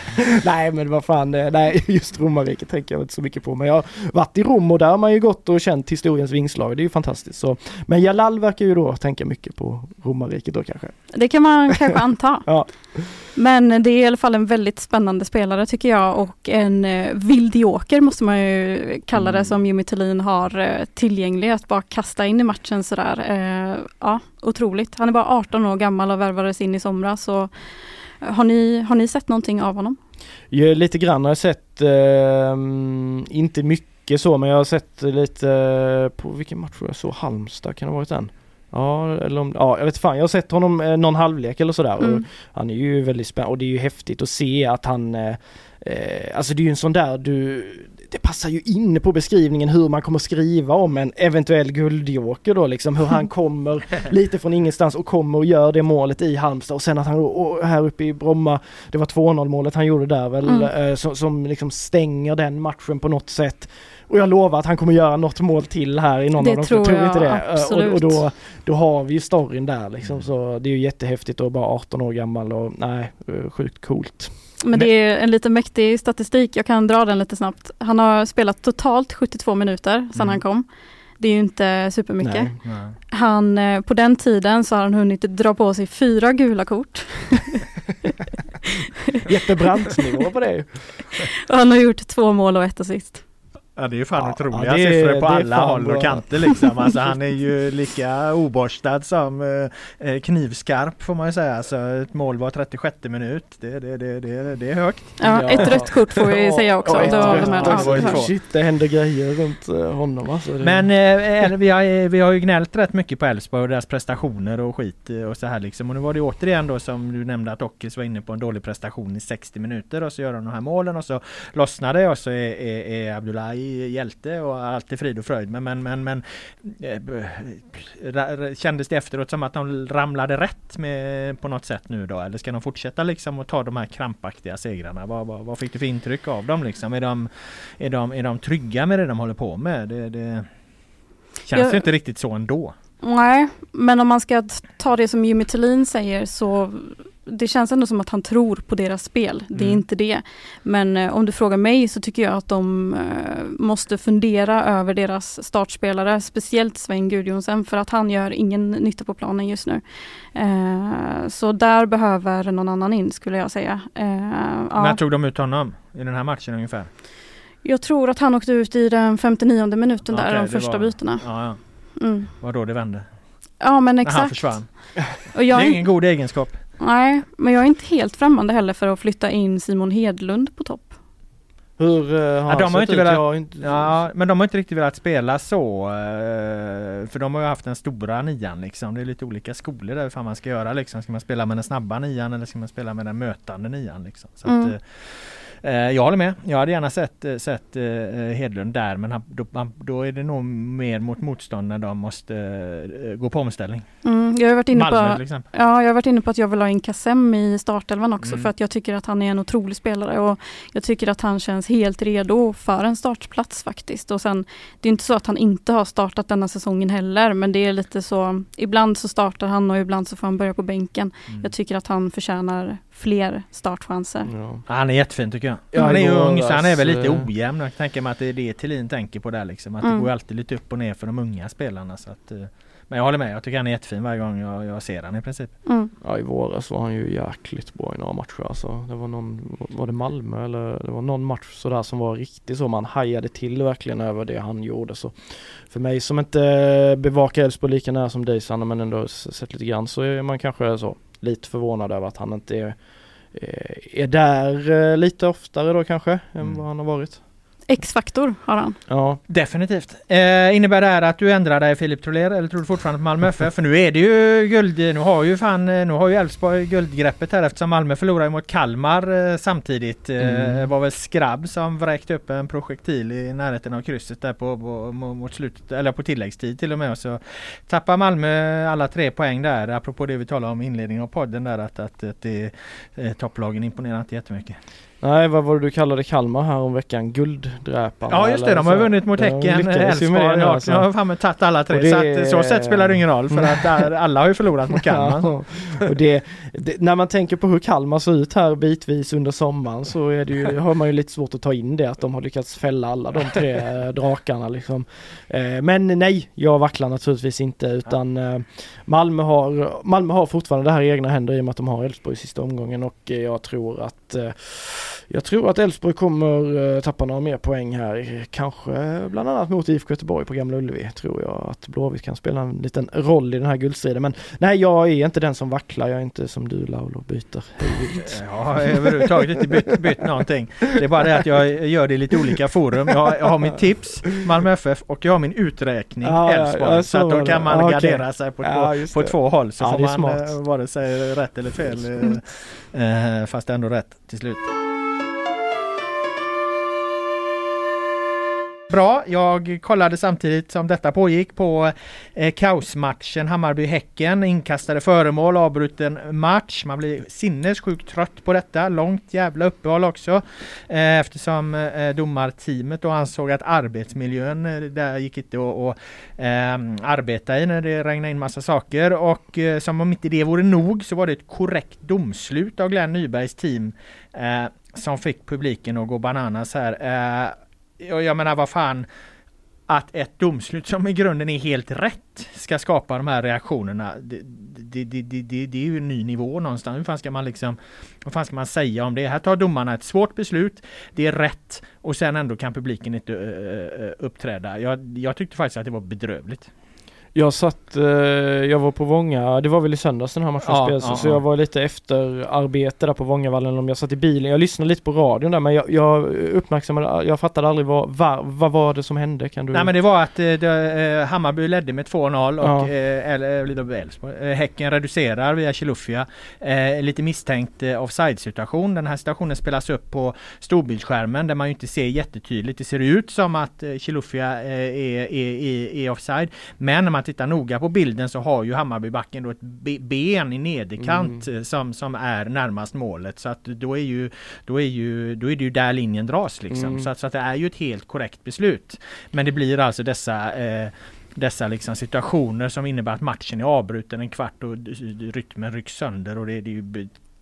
Nej, men vad fan, nej, just Romarriket tänker jag inte så mycket på. Men jag har varit i Rom och där har man ju gått och känt historiens vingslag. Det är ju fantastiskt. Så. Men Jalal verkar ju då tänka mycket på Romarriket då kanske. Det kan man kanske anta. Ja. Men det är i alla fall en väldigt spännande spelare tycker jag och en eh, vildjoker måste man ju kalla det mm. som Jimmy Tillin har eh, tillgänglig att bara kasta in i matchen sådär. Eh, ja, otroligt. Han är bara arton år gammal och värvades in i somras så har ni, har ni sett någonting av honom? Jag lite grann har jag sett, eh, inte mycket så, men jag har sett lite eh, på vilken match jag såg, Halmstad kan det ha varit den. Ja, eller om, ja, jag vet fan, jag har sett honom eh, någon halvlek eller sådär mm. och han är ju väldigt spännande och det är ju häftigt att se att han eh, eh, alltså det är ju en sån där du, det passar ju in på beskrivningen hur man kommer skriva om en eventuell guldjoker då liksom, hur han kommer lite från ingenstans och kommer och gör det målet i Halmstad och sen att han och här uppe i Bromma, det var två noll målet han gjorde där väl mm. eh, som, som liksom stänger den matchen på något sätt. Och jag lovar att han kommer göra något mål till här i någon det av dem. tror tror jag, inte det. absolut. Och, och då, då har vi ju storyn där liksom. Så det är ju jättehäftigt och bara arton år gammal och nej, sjukt coolt. Men det är en lite mäktig statistik. Jag kan dra den lite snabbt. Han har spelat totalt sjuttiotvå minuter sedan mm. han kom. Det är ju inte supermycket. Nej, nej. Han, på den tiden så har han hunnit dra på sig fyra gula kort. Jättebrant-nivå på det. Och han har gjort två mål och ett assist. Ja, det är ju fan ja, otroliga ja, det, siffror på det alla håll och bra. kanter liksom. Alltså, han är ju lika oborstad som eh, knivskarp får man ju säga. Alltså, ett mål var trettiosjätte minut. Det, det, det, det, det är högt. Ja, ja, ett rött kort får vi säga också. Ja, då ett de här rött, rött, shit, det händer grejer runt uh, honom. Alltså, det... Men eh, vi, har, vi har ju gnällt rätt mycket på Elfsborg och deras prestationer och skit och så här liksom. Och nu var det återigen då som du nämnde att Ockels var inne på en dålig prestation i sextio minuter och så gör de de här målen och så lossnar det och så är, är, är Abdullahi hjälte och allt är frid och fröjd. Men, men, men, men äh, kändes det efteråt som att de ramlade rätt med, på något sätt nu då? Eller ska de fortsätta liksom och ta de här krampaktiga segrarna? Vad, vad, vad fick du för intryck av dem liksom? Är de, är de, är de trygga med det de håller på med? Det, det känns Jag... ju inte riktigt så ändå. Nej, men om man ska ta det som Jimmy Tillin säger så det känns ändå som att han tror på deras spel. Det är Mm. inte det. Men eh, om du frågar mig så tycker jag att de eh, måste fundera över deras startspelare, speciellt Sven Gudjonsen, för att han gör ingen nytta på planen just nu. Eh, så där behöver någon annan in, skulle jag säga. Eh, ja. När tog de ut honom i den här matchen ungefär? Jag tror att han åkte ut i den femtionionde minuten Okej, där, de det första var- bytena. Ja, ja. Mm. Var då det vände? Ja, men När han exakt. försvann. Och jag Det är är ingen god egenskap. Nej, men jag är inte helt främmande heller för att flytta in Simon Hedlund på topp. Hur uh, har Ja, han de har sett inte ut? velat, Jag har inte... ja, men de har inte riktigt velat spela så. eh, För de har ju haft den stora nian liksom. Det är lite olika skolor där hur fan man ska göra liksom. Ska man spela med den snabba nian eller ska man spela med den mötande nian liksom. Så Mm. att, eh, jag håller med. Jag hade gärna sett, eh, sett eh, Hedlund där, men han, då, han, då är det nog mer mot motstånd när de måste eh, gå på omställning. Mm, jag har varit inne Malmö på, till exempel. ja, jag har varit inne på att jag vill ha in Kassem i startelvan också, Mm. för att jag tycker att han är en otrolig spelare och jag tycker att han känns helt redo för en startplats faktiskt. Och sen, det är inte så att han inte har startat denna säsongen heller, men det är lite så, ibland så startar han och ibland så får han börja på bänken. Mm. Jag tycker att han förtjänar fler startchanser. Ja. Han är jättefin tycker jag. Ja, han är ju igår, ung så han är väl lite alltså, ojämn. Jag tänker mig att det är det Thelin tänker på där liksom. Att Mm. det går alltid lite upp och ner för de unga spelarna. Så att, eh, men jag håller med. Jag tycker han är jättefin varje gång jag, jag ser han i princip. Mm. Ja, i våras var han ju jäkligt bra i några matcher. Alltså, det var någon, var det Malmö eller det var någon match sådär som var riktigt så man hajade till verkligen över det han gjorde. Så för mig som inte bevakar Elfsborg lika nära som dig Sanna, men ändå sett lite grann, så är man kanske så lite förvånad över att han inte är, är där lite oftare då kanske Mm. än vad han har varit. X-faktor har han. Ja. Definitivt. Eh, innebär det här att du ändrar dig Filip Troler eller tror du fortfarande på Malmö F F? För nu är det ju guld, nu har ju fan, nu har ju Elfsborg guldgreppet här eftersom Malmö förlorar mot Kalmar eh, samtidigt. Eh, Mm. var väl Skrabb som vräkte upp en projektil i närheten av krysset där på, på, mot slutet, eller på tilläggstid till och med. Och så tappar Malmö alla tre poäng där, apropå det vi talade om i inledningen av podden där, att, att, att det, eh, topplagen imponerar inte jättemycket. Nej, vad var det du kallade Kalmar här om veckan? Gulddräparna? Ja just det, de har vunnit mot Häcken, Elfsborg, ja, nu har fan tagit alla tre, det... så att så sätt spelar det ingen roll för att alla har ju förlorat mot Kalmar. Ja, och det, det, när man tänker på hur Kalmar ser ut här bitvis under sommaren så är det ju, har man ju lite svårt att ta in det, att de har lyckats fälla alla de tre drakarna liksom. Men nej, jag vacklar naturligtvis inte, utan Malmö har, Malmö har fortfarande det här i egna händer i och med att de har Elfsborg i sista omgången, och jag tror att Jag tror att Elfsborg kommer uh, tappa några mer poäng här. Kanske bland annat mot I F K Göteborg på Gamla Ullevi. Tror jag att Blåvitt kan spela en liten roll i den här guldstriden. Men nej, jag är inte den som vacklar. Jag är inte som du, Laul, och byter hejvilt. Jag har överhuvudtaget inte bytt, bytt någonting. Det är bara det att jag gör det i lite olika forum. Jag har, jag har mitt tips, Malmö F F, och jag har min uträkning, ja, Elfsborg. ja, så, så att då kan man ja, gardera okay. sig på, ja, två, på två håll. Så ja, får man smart. vare sig rätt eller fel. eh, fast ändå rätt till slut. Bra, jag kollade samtidigt som detta pågick på eh, kaosmatchen Hammarby-Häcken, inkastade föremål, avbruten match. Man blir sinnessjukt trött på detta, långt jävla uppehåll också, eh, eftersom eh, domarteamet då ansåg att arbetsmiljön eh, där gick inte att eh, arbeta i när det regnade in massa saker, och eh, som om inte det vore nog så var det ett korrekt domslut av Glenn Nybergs team eh, som fick publiken att gå bananas här. Eh, Jag menar, vad fan, att ett domslut som i grunden är helt rätt ska skapa de här reaktionerna, det, det, det, det, det, det är ju en ny nivå någonstans. Hur fan ska man liksom, vad fan ska man säga om det? Här tar domarna ett svårt beslut, det är rätt, och sen ändå kan publiken inte uh, uppträda. Jag, jag tyckte faktiskt att det var bedrövligt. Jag satt, eh, jag var på Vånga, det var väl i söndags den här matchen ja, spelades, ja, så ja. jag var lite efter arbete där på Vångavallen, om jag satt i bilen, jag lyssnade lite på radion där, men jag, jag uppmärksammade, jag fattade aldrig vad, vad, vad var det som hände, kan du? Nej, men det var att eh, det, Hammarby ledde med två noll och Ja. eh, eller, Elfsborg, eh, Häcken reducerar via Chilufya, eh, lite misstänkt eh, offside-situation. Den här situationen spelas upp på storbildsskärmen där man ju inte ser jättetydligt. Det ser ut som att eh, Chilufya eh, är, är, är, är offside, men när man tittar noga på bilden så har ju Hammarbybacken då ett be- ben i nederkant Mm. eh, som, som är närmast målet, så att då är ju då är ju då är det ju där linjen dras liksom. Mm. Så, att, så att det är ju ett helt korrekt beslut, men det blir alltså dessa eh, dessa liksom situationer som innebär att matchen är avbruten en kvart och rytmen rycks sönder, och det, det är ju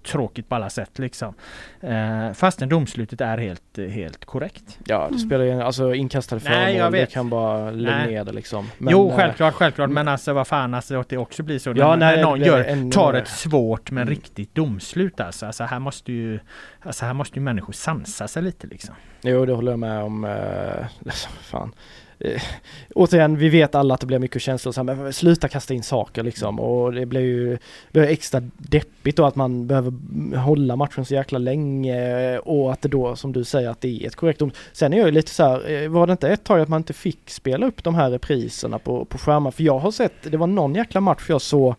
tråkigt på alla sätt liksom. Eh, fastän domslutet är helt, helt korrekt. Ja, det spelar ju alltså inkastade föremål, det kan bara lägga ner det liksom. Men, jo, självklart, självklart, men alltså vad fan, alltså att det också blir så ja, när, när någon gör, tar ett svårt men mm. riktigt domslut alltså. Alltså här måste ju alltså här måste ju människor sansa sig lite liksom. Jo, det håller jag med om. Eh, fan. Eh, återigen, vi vet alla att det blir mycket känslor så här, men sluta kasta in saker liksom, och det blir ju blir extra deppigt då att man behöver hålla matchen så jäkla länge, och att det då, som du säger, att det är ett korrekt dom. Sen är jag ju lite så här, var det inte ett tag att man inte fick spela upp de här repriserna på, på skärmar? För jag har sett, det var någon jäkla match jag såg,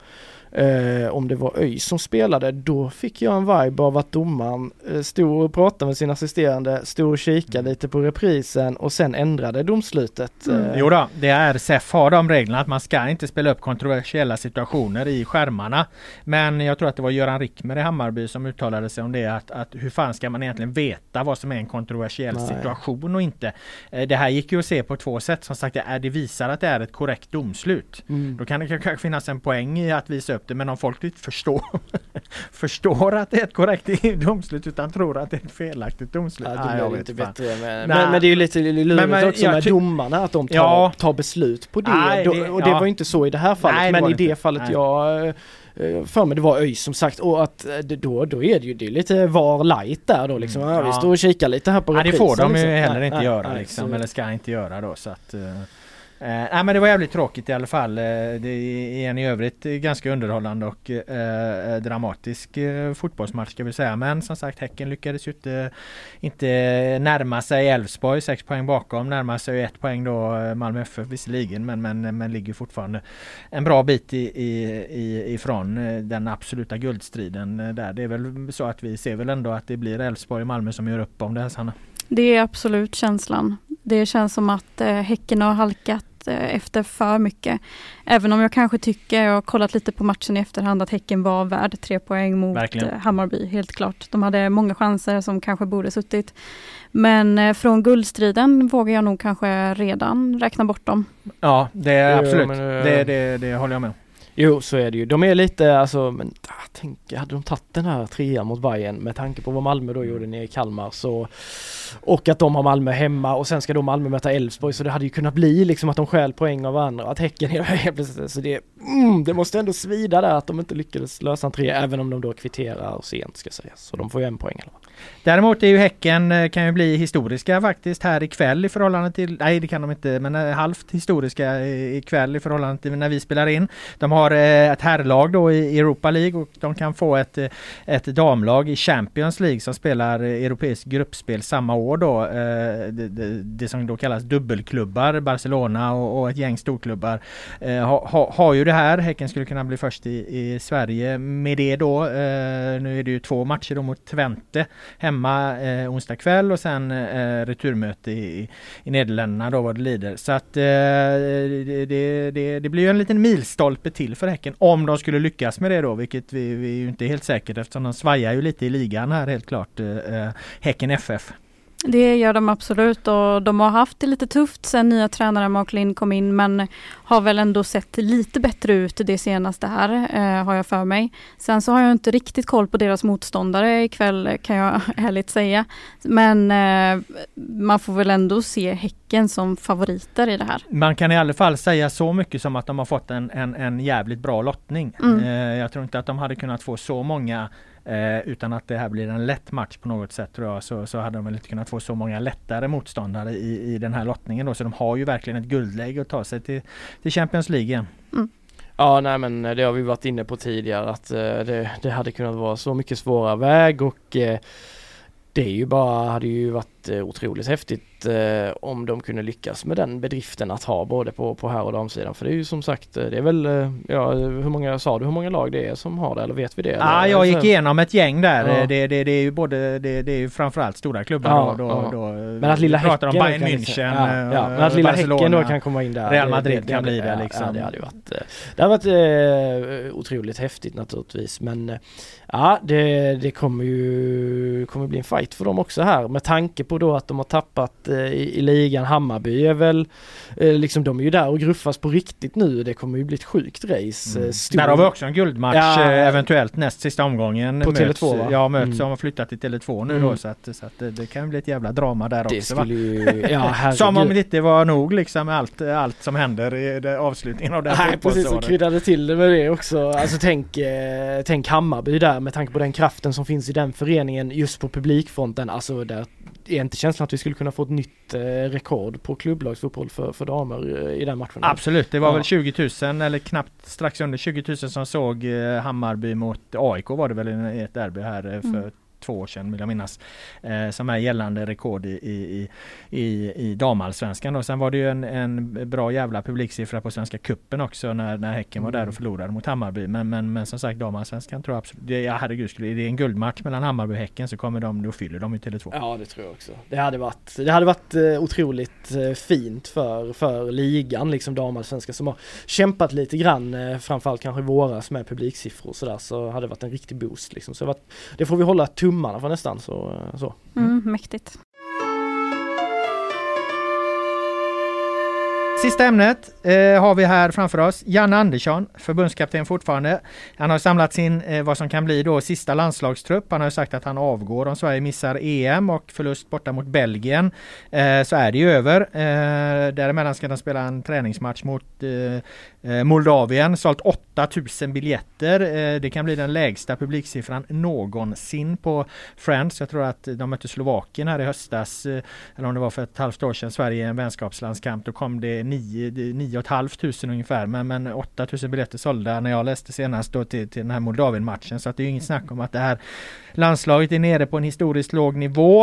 Eh, om det var Öj som spelade, då fick jag en vibe av att domaren eh, stod och pratade med sin assisterande, stod och kikade mm. lite på reprisen och sen ändrade domslutet. Mm. Eh. Jo då, det är S F har de reglerna att man ska inte spela upp kontroversiella situationer i skärmarna. Men jag tror att det var Göran Rickmer i Hammarby som uttalade sig om det, att, att hur fan ska man egentligen veta vad som är en kontroversiell Nej. situation och inte. Eh, det här gick ju att se på två sätt. Som sagt, det, är, det visar att det är ett korrekt domslut. Mm. Då kan det kanske finnas en poäng i att visa upp det, men om folk inte förstår förstår att det är ett korrekt domslut utan tror att det är ett felaktigt domslut. Ja, det blir lite bättre. Men, men, men det är ju lite lurigt också med ty- domarna, att de tar, ja, tar beslut på det. Nej, det och det ja. var inte så i det här fallet, nej, men i det inte. fallet nej. jag för mig det var Öj som sagt, och att det, då, då är det ju det är lite var light där då liksom. Mm, ja. Vi står och kikar lite här på reprisen. Ja, det får de ju liksom. heller nej, inte nej, göra nej, liksom, så. eller ska inte göra då, så att uh... Eh, nej, men det var jävligt tråkigt i alla fall. Eh, det är en i övrigt ganska underhållande och eh, dramatisk eh, fotbollsmatch ska vi säga. Men som sagt, Häcken lyckades ju inte, inte närma sig Elfsborg, sex poäng bakom. Närma sig ett poäng då Malmö F F visserligen, men, men, men ligger fortfarande en bra bit i, i, i, ifrån den absoluta guldstriden där. Det är väl så att vi ser väl ändå att det blir Elfsborg och Malmö som gör upp om det här, Sanna. Det är absolut känslan. Det känns som att eh, Häcken har halkat eh, efter för mycket. Även om jag kanske tycker, jag har kollat lite på matchen i efterhand, att Häcken var värd tre poäng mot eh, Hammarby, helt klart. De hade många chanser som kanske borde suttit. Men eh, från guldstriden vågar jag nog kanske redan räkna bort dem. Ja, det är absolut. Jo, men, uh... det, det, det håller jag med om. Jo, så är det ju. De är lite, alltså, men jag tänker, hade de tagit den här trean mot Bayern med tanke på vad Malmö då gjorde nere i Kalmar, så, och att de har Malmö hemma och sen ska de Malmö möta Elfsborg, så det hade ju kunnat bli liksom att de stjäl poäng av varandra, att Häcken är helt plötsligt, så det, mm, det måste ändå svida där att de inte lyckades lösa en tre, även om de då kvitterar sent ska sägas, så de får ju en poäng eller vad. Däremot är ju Häcken, kan ju bli historiska faktiskt här ikväll i förhållande till, nej det kan de inte, men halvt historiska ikväll i förhållande till när vi spelar in. De har ett herrlag då i Europa League och de kan få ett, ett damlag i Champions League som spelar europeisk gruppspel samma år då. Det, det, det som då kallas dubbelklubbar, Barcelona och, och ett gäng storklubbar ha, ha, har ju det här. Häcken skulle kunna bli först i, i Sverige med det då. Nu är det ju två matcher då mot Twente hemma eh, onsdag kväll och sen eh, returmöte i, i Nederländerna då vad det lider. Så att eh, det, det, det, det blir ju en liten milstolpe till för Häcken om de skulle lyckas med det då, vilket vi, vi är ju inte helt säkert eftersom de svajar ju lite i ligan här helt klart, eh, Häcken F F. Det gör de absolut, och de har haft det lite tufft sen nya tränare Mark Lind kom in, men har väl ändå sett lite bättre ut det senaste här, eh, har jag för mig. Sen så har jag inte riktigt koll på deras motståndare ikväll, kan jag ärligt säga. Men eh, man får väl ändå se Häcken som favoriter i det här. Man kan i alla fall säga så mycket som att de har fått en, en, en jävligt bra lottning. Mm. Eh, jag tror inte att de hade kunnat få så många Eh, utan att det här blir en lätt match på något sätt, tror jag, så, så hade de väl inte kunnat få så många lättare motståndare i, i den här lottningen då, så de har ju verkligen ett guldläge att ta sig till, till Champions League igen. Mm. Ja, nej, men det har vi varit inne på tidigare att eh, det, det hade kunnat vara så mycket svåra väg, och eh, det är ju bara, hade ju varit eh, otroligt häftigt eh, om de kunde lyckas med den bedriften att ha både på, på här och damsidan. För det är ju som sagt, det är väl, eh, ja, hur många, sa du hur många lag det är som har det, eller vet vi det? Ja, ah, jag gick igenom ett gäng där. Ja. Det, det, det är ju både, det, det är ju framförallt stora klubbar ja, då, ja. då. Men att lilla Häcken om Bayern München, ja, ja. Men att lilla Barcelona, Häcken då kan komma in där. Real Madrid det, det, kan det, bli det, ja, liksom. Ja, det hade varit, det hade varit eh, otroligt häftigt naturligtvis, men ja, det, det kommer ju kommer bli en fight för dem också här, med tanke på då att de har tappat eh, i, i ligan. Hammarby är väl, eh, liksom de är ju där och gruffas på riktigt nu. Det kommer ju bli ett sjukt race. Mm. Stor... Där har vi också en guldmatch ja, eh, eventuellt näst sista omgången. På Tele två va? Ja, möts mm. som har flyttat till Tele två nu mm. då, så att, så att det, det kan bli ett jävla drama där det också. Ju, ja, som om det inte var nog liksom allt, allt som händer i det, avslutningen av det här. Nej, precis, så kryddade till det med det också. Alltså tänk, eh, tänk Hammarby där med tanke på den kraften som finns i den föreningen just på publikfronten. Alltså där är inte känslan att vi skulle kunna få ett nytt eh, rekord på klubblagsfotboll för, för damer eh, i den matchen? Absolut, det var ja. väl tjugo tusen eller knappt strax under tjugo tusen som såg eh, Hammarby mot A I K var det väl i ett derby här eh, för mm. två år sedan vill jag minnas, eh, som är gällande rekord i, i, i, i damallsvenskan. Och sen var det ju en, en bra jävla publiksiffra på Svenska kuppen också när, när Häcken var där och förlorade mot Hammarby. Men, men, men som sagt, damallsvenskan tror jag absolut, det, ja, herregud, skulle det är en guldmatch mellan Hammarby och Häcken så kommer de, då fyller de ju Tele två. Ja, det tror jag också. Det hade varit, det hade varit eh, otroligt eh, fint för, för ligan, liksom damallsvenska som har kämpat lite grann, eh, framförallt kanske i våras med publiksiffror och sådär, så hade det varit en riktig boost liksom. Så det, varit, det får vi hålla tummarna för nästan så. så. Mm, mäktigt. Sista ämnet eh, har vi här framför oss. Janne Andersson, förbundskapten fortfarande. Han har samlat sin, eh, vad som kan bli då sista landslagstrupp. Han har ju sagt att han avgår om Sverige missar E M och förlust borta mot Belgien. Eh, så är det ju över. Eh, däremellan ska de spela en träningsmatch mot eh, Moldavien. Sålt åtta tusen biljetter. Eh, det kan bli den lägsta publiksiffran någonsin på Friends. Jag tror att de mötte Slovakien här i höstas. Eh, eller om det var för ett halvt år sedan. Sverige i en vänskapslandskamp. Då kom det nio, nio och ett halvt tusen ungefär, men, men åtta tusen biljetter sålda när jag läste senast då till, till den här Moldavien-matchen, så att det är ju inget snack om att det här landslaget är nere på en historiskt låg nivå.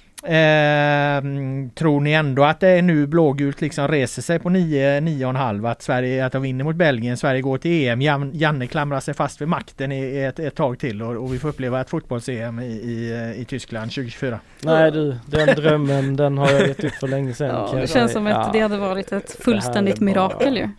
Eh, tror ni ändå att det är nu blågult liksom reser sig på nio, nio och en halv att Sverige att de vinner mot Belgien, Sverige går till E M, Jan, Janne klamrar sig fast vid makten i ett, ett tag till och, och vi får uppleva ett fotbolls-E M i, i, i Tyskland tjugo tjugofyra? Nej du, den drömmen den har jag gett upp för länge sedan. Ja, det känns som att ja, det hade varit ett fullständigt mirakel ju.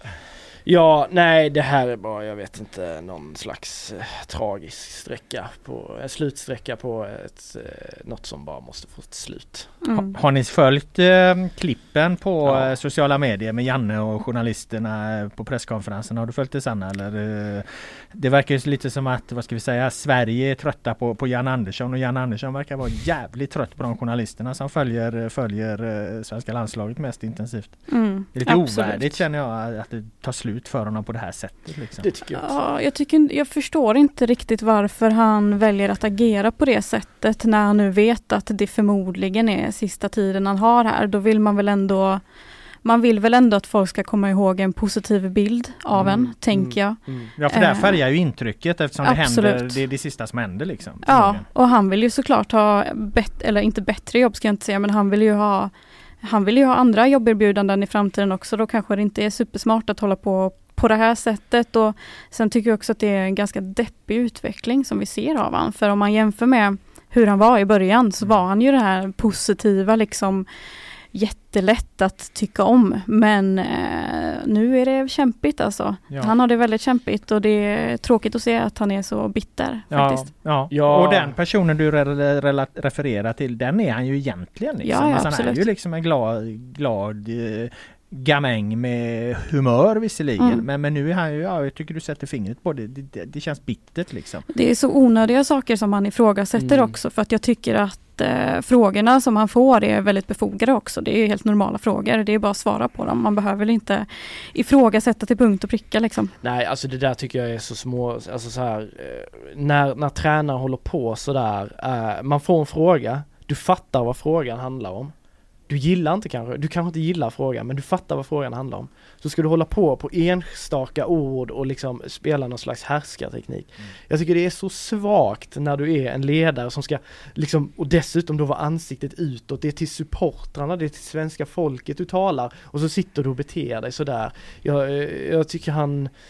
Ja, nej, det här är bara, jag vet inte, någon slags eh, tragisk sträcka på, en slutsträcka på ett, eh, något som bara måste få ett slut. Mm. Har, har ni följt eh, klippen på ja. eh, sociala medier med Janne och journalisterna eh, på presskonferensen? Har du följt det, Sanna? Eller, eh, det verkar ju lite som att, vad ska vi säga, Sverige är trötta på, på Jan Andersson och Jan Andersson verkar vara jävligt trött på de journalisterna som följer, följer eh, svenska landslaget mest intensivt. Mm, det är lite absolut. Ovärdigt känner jag att det tar slut för honom på det här sättet liksom. Det tycker jag också. Ja, jag, tycker, jag förstår inte riktigt varför han väljer att agera på det sättet när han nu vet att det förmodligen är sista tiden han har här. Då vill man väl ändå man vill väl ändå att folk ska komma ihåg en positiv bild av mm, en, tänker jag. Mm, mm. Ja, för där färgar ju intrycket eftersom absolut. det händer, det är det sista som händer liksom. Ja, och han vill ju såklart ha bet- eller inte bättre jobb ska jag inte säga, men han vill ju ha Han vill ju ha andra jobberbjudanden i framtiden också. Då kanske det inte är supersmart att hålla på på det här sättet. Och sen tycker jag också att det är en ganska deppig utveckling som vi ser av han. För om man jämför med hur han var i början så var han ju det här positiva liksom jättelätt att tycka om. Men eh, nu är det kämpigt alltså. Ja. Han har det väldigt kämpigt och det är tråkigt att se att han är så bitter faktiskt. Ja, ja. ja. Och den personen du re- re- refererar till, den är han ju egentligen. Liksom. Ja, ja, alltså, han är ju liksom en glad, glad eh, gamäng med humör visserligen. Mm. Men, men nu är han ju, ja, jag tycker du sätter fingret på det. Det, det, det känns bittert liksom. Det är så onödiga saker som han ifrågasätter mm. också, för att jag tycker att eh, frågorna som han får är väldigt befogade också. Det är helt normala frågor. Det är bara att svara på dem. Man behöver väl inte ifrågasätta till punkt och pricka liksom. Nej, alltså det där tycker jag är så små, alltså så här, eh, när, när tränare håller på så där, eh, man får en fråga, du fattar vad frågan handlar om. Du gillar inte kanske, du kanske inte gillar frågan, men du fattar vad frågan handlar om. Så ska du hålla på på enstaka ord och liksom spela någon slags härskarteknik. Mm. Jag tycker det är så svagt när du är en ledare som ska liksom, och dessutom då vara ansiktet utåt. Det är till supportrarna, det är till svenska folket du talar. Och så sitter du och beter dig sådär. Jag, jag tycker han...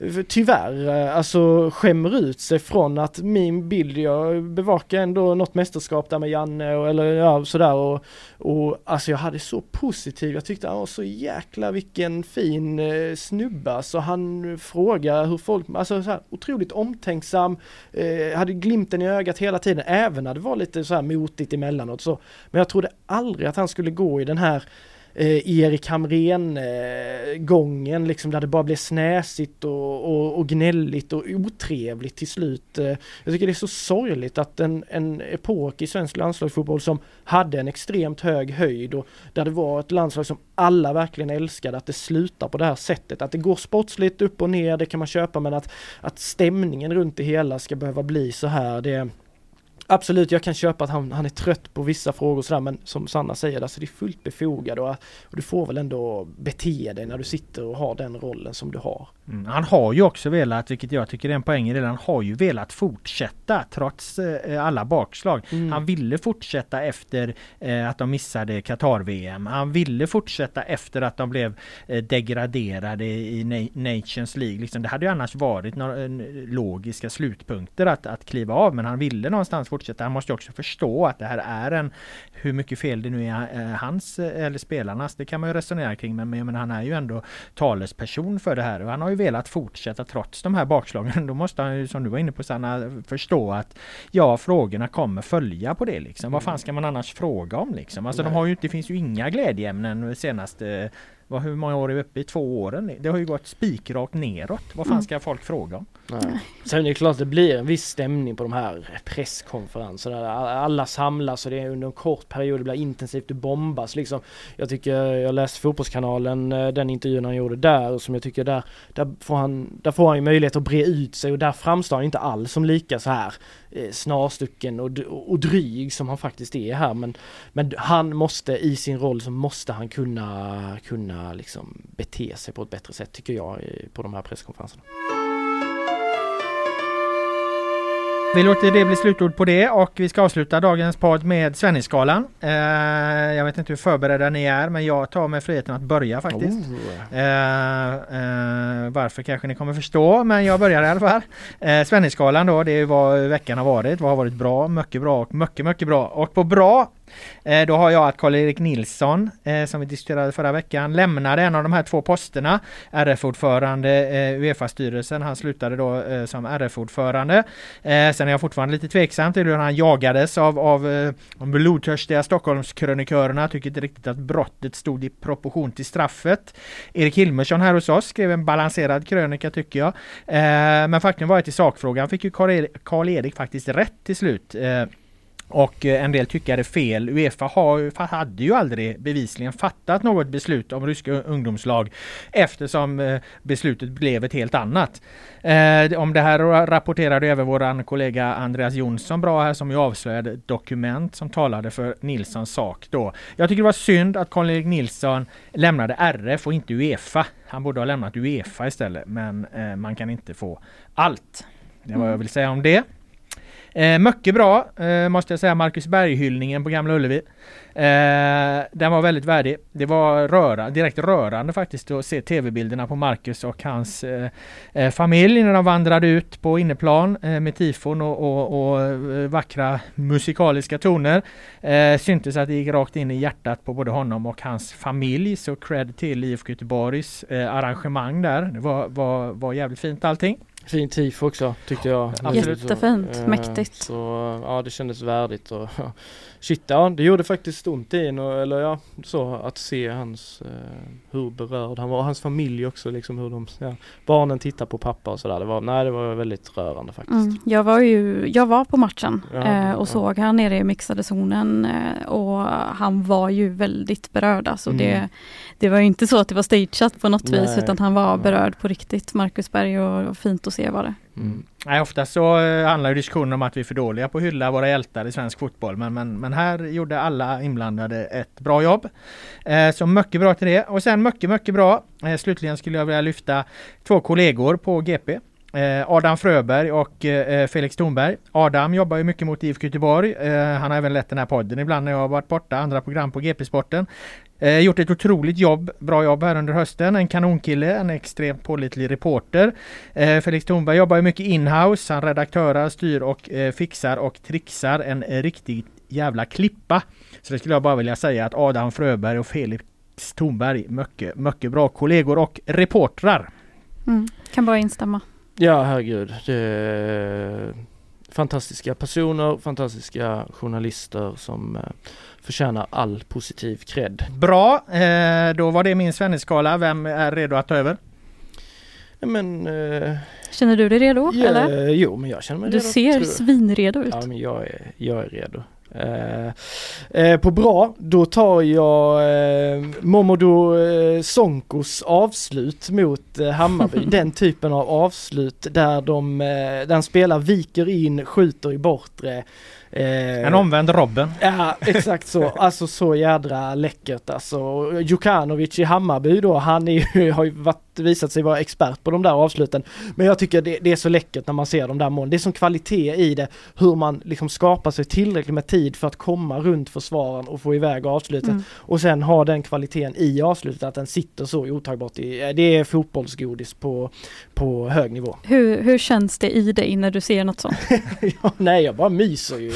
tyvärr alltså skämmer ut sig från att min bild, jag bevakar ändå något mästerskap där med Janne och, eller ja, sådär och, och alltså jag hade så positiv, jag tyckte han var så jäkla vilken fin eh, snubba, så han frågar hur folk, alltså så här, otroligt omtänksam, eh, hade glimten i ögat hela tiden, även när det var lite så här motigt emellanåt så, men jag trodde aldrig att han skulle gå i den här Eh, Erik Hamrén eh, gången liksom, där det bara blev snäsigt och, och, och gnälligt och otrevligt till slut. Eh, jag tycker det är så sorgligt att en, en epok i svensk landslagsfotboll som hade en extremt hög höjd och där det var ett landslag som alla verkligen älskade, att det slutar på det här sättet. Att det går sportsligt upp och ner, det kan man köpa, men att, att stämningen runt det hela ska behöva bli så här, det absolut, jag kan köpa att han, han är trött på vissa frågor och sådär, men som Sanna säger, alltså det är fullt befogat och, och du får väl ändå bete dig när du sitter och har den rollen som du har. Mm, han har ju också velat, vilket jag tycker är en poäng i det, han har ju velat fortsätta trots eh, alla bakslag. Mm. Han ville fortsätta efter eh, att de missade Qatar-V M. Han ville fortsätta efter att de blev eh, degraderade i Na- Nations League. Liksom, det hade ju annars varit några logiska slutpunkter att, att kliva av, men han ville någonstans fortsätta. Han måste ju också förstå att det här är en, hur mycket fel det nu är eh, hans eller spelarnas, det kan man ju resonera kring, men, men han är ju ändå talesperson för det här och han har ju velat fortsätta trots de här bakslagen. Då måste han ju, som du var inne på Sanna, förstå att ja, frågorna kommer följa på det liksom. Mm. Vad fan ska man annars fråga om liksom? Alltså de har ju, det finns ju inga glädjeämnen senaste, vad, hur många år är vi uppe i? Två åren? Det har ju gått spikrakt neråt. Vad fan ska folk fråga om? Nej. Sen är det klart att det blir en viss stämning på de här presskonferenserna. Alla samlas och det är under en kort period, det blir intensivt, det bombas liksom. Jag tycker, jag läste Fotbollskanalen, den intervjun han gjorde där, som jag tycker där, där, får han, där får han ju möjlighet att bre ut sig och där framstår han inte alls som lika så här eh, snarstucken och, och, och dryg som han faktiskt är här. Men, men han måste, i sin roll så måste han kunna, kunna liksom bete sig på ett bättre sätt, tycker jag, på de här presskonferenserna. Vi låter det bli slutord på det och vi ska avsluta dagens podd med Svennisskalan. Eh, jag vet inte hur förberedda ni är, men jag tar mig friheten att börja faktiskt. Oh. Eh, eh, varför kanske ni kommer förstå, men jag börjar i alla fall. Eh, Svennisskalan då, det är vad veckan har varit. Vad har varit bra, mycket bra och mycket, mycket bra. Och på bra, eh, då har jag att Karl-Erik Nilsson, eh, som vi diskuterade förra veckan, lämnade en av de här två posterna. R F-ordförande, eh, UEFA-styrelsen. Han slutade då eh, som R F-ordförande. Eh, sen är jag fortfarande lite tveksam till hur han jagades av, av eh, de blodtörstiga Stockholmskrönikörerna. Tycker inte riktigt att brottet stod i proportion till straffet. Erik Hilmersson här hos oss skrev en balanserad krönika, tycker jag. Eh, men faktum var att i sakfrågan fick ju Karl-Erik faktiskt rätt till slut. Eh, Och en del tycker det är fel. UEFA har, hade ju aldrig bevisligen fattat något beslut om ryska ungdomslag eftersom beslutet blev ett helt annat. Eh, om det här rapporterade över våran kollega Andreas Jonsson bra här, som ju avslöjade ett dokument som talade för Nilssons sak då. Jag tycker det var synd att Karl-Erik Nilsson lämnade R F och inte UEFA. Han borde ha lämnat UEFA istället, men eh, man kan inte få allt. Det var vad jag vill säga om det. Eh, mycket bra, eh, måste jag säga, Marcus Berg-hyllningen på Gamla Ullevi. Eh, den var väldigt värdig. Det var röra, direkt rörande faktiskt att se tv-bilderna på Marcus och hans eh, eh, familj när de vandrade ut på inneplan eh, med tifon och, och, och eh, vackra musikaliska toner. Eh, syntes att det gick rakt in i hjärtat på både honom och hans familj, så cred till I F K Göteborgs eh, arrangemang där. Det var, var, var jävligt fint allting. Fint tifo också, tyckte jag. Jättefint, så, mäktigt. Så ja, det kändes värdigt och shit, ja, det gjorde faktiskt ont i en, och, eller ja, så att se hans eh, hur berörd han var, och hans familj också, liksom hur de, ja, barnen tittar på pappa och sådär. Det var, nej, det var väldigt rörande faktiskt. Mm, jag var ju, jag var på matchen ja, eh, och ja. såg han nere i mixade zonen eh, och han var ju väldigt berörd. Alltså mm. det, det var ju inte så att det var stageat på något nej. vis, utan han var berörd på riktigt. Marcus Berg, och fint att se var det. Mm. Nej, ofta så uh, handlar ju diskussionen om att vi är för dåliga på att hylla våra hjältar i svensk fotboll, men, men, men här gjorde alla inblandade ett bra jobb. Uh, så mycket bra till det. Och sen mycket, mycket bra. Uh, slutligen skulle jag vilja lyfta två kollegor på G P. Eh, Adam Fröberg och eh, Felix Thornberg. Adam jobbar ju mycket mot I F K Göteborg. Eh, han har även lett den här podden ibland när jag har varit borta. Andra program på G P-sporten. Eh, gjort ett otroligt jobb, bra jobb här under hösten. En kanonkille, en extremt pålitlig reporter. Eh, Felix Thornberg jobbar ju mycket in-house. Han redaktörar, styr och eh, fixar och trixar en eh, riktigt jävla klippa. Så det skulle jag bara vilja säga att Adam Fröberg och Felix Thornberg mycket, mycket bra kollegor och reportrar. Mm, kan bara instämma. Ja, herregud. Det är fantastiska personer, fantastiska journalister som eh, förtjänar all positiv cred. Bra, eh, då var det min Svennis-skala. Vem är redo att ta över? Ja, men, eh, känner du dig redo? ja, eller? Jo, men jag känner mig du redo. Du ser svinredo ut. Ja, men jag är, jag är redo. Eh, eh, på bra, då tar jag eh, Momodou eh, Sonkos avslut mot eh, Hammarby. Den typen av avslut där de eh, där han spelar, viker in, skjuter i bortre. Eh, en omvänd Robben. Ja, exakt så. Alltså så jädra läckert. Alltså, Djukanovic i Hammarby då, han är ju, har ju varit, visat sig vara expert på de där avsluten. Men jag tycker det, det är så läckert när man ser de där målen. Det är som kvalitet i det, hur man liksom skapar sig tillräckligt med tid för att komma runt försvaren och få iväg avslutet. Mm. Och sen ha den kvaliteten i avslutet att den sitter så otagbart i. Det är fotbollsgodis på, på hög nivå. Hur, hur känns det i dig när du ser något sånt? ja, nej, jag bara myser ju.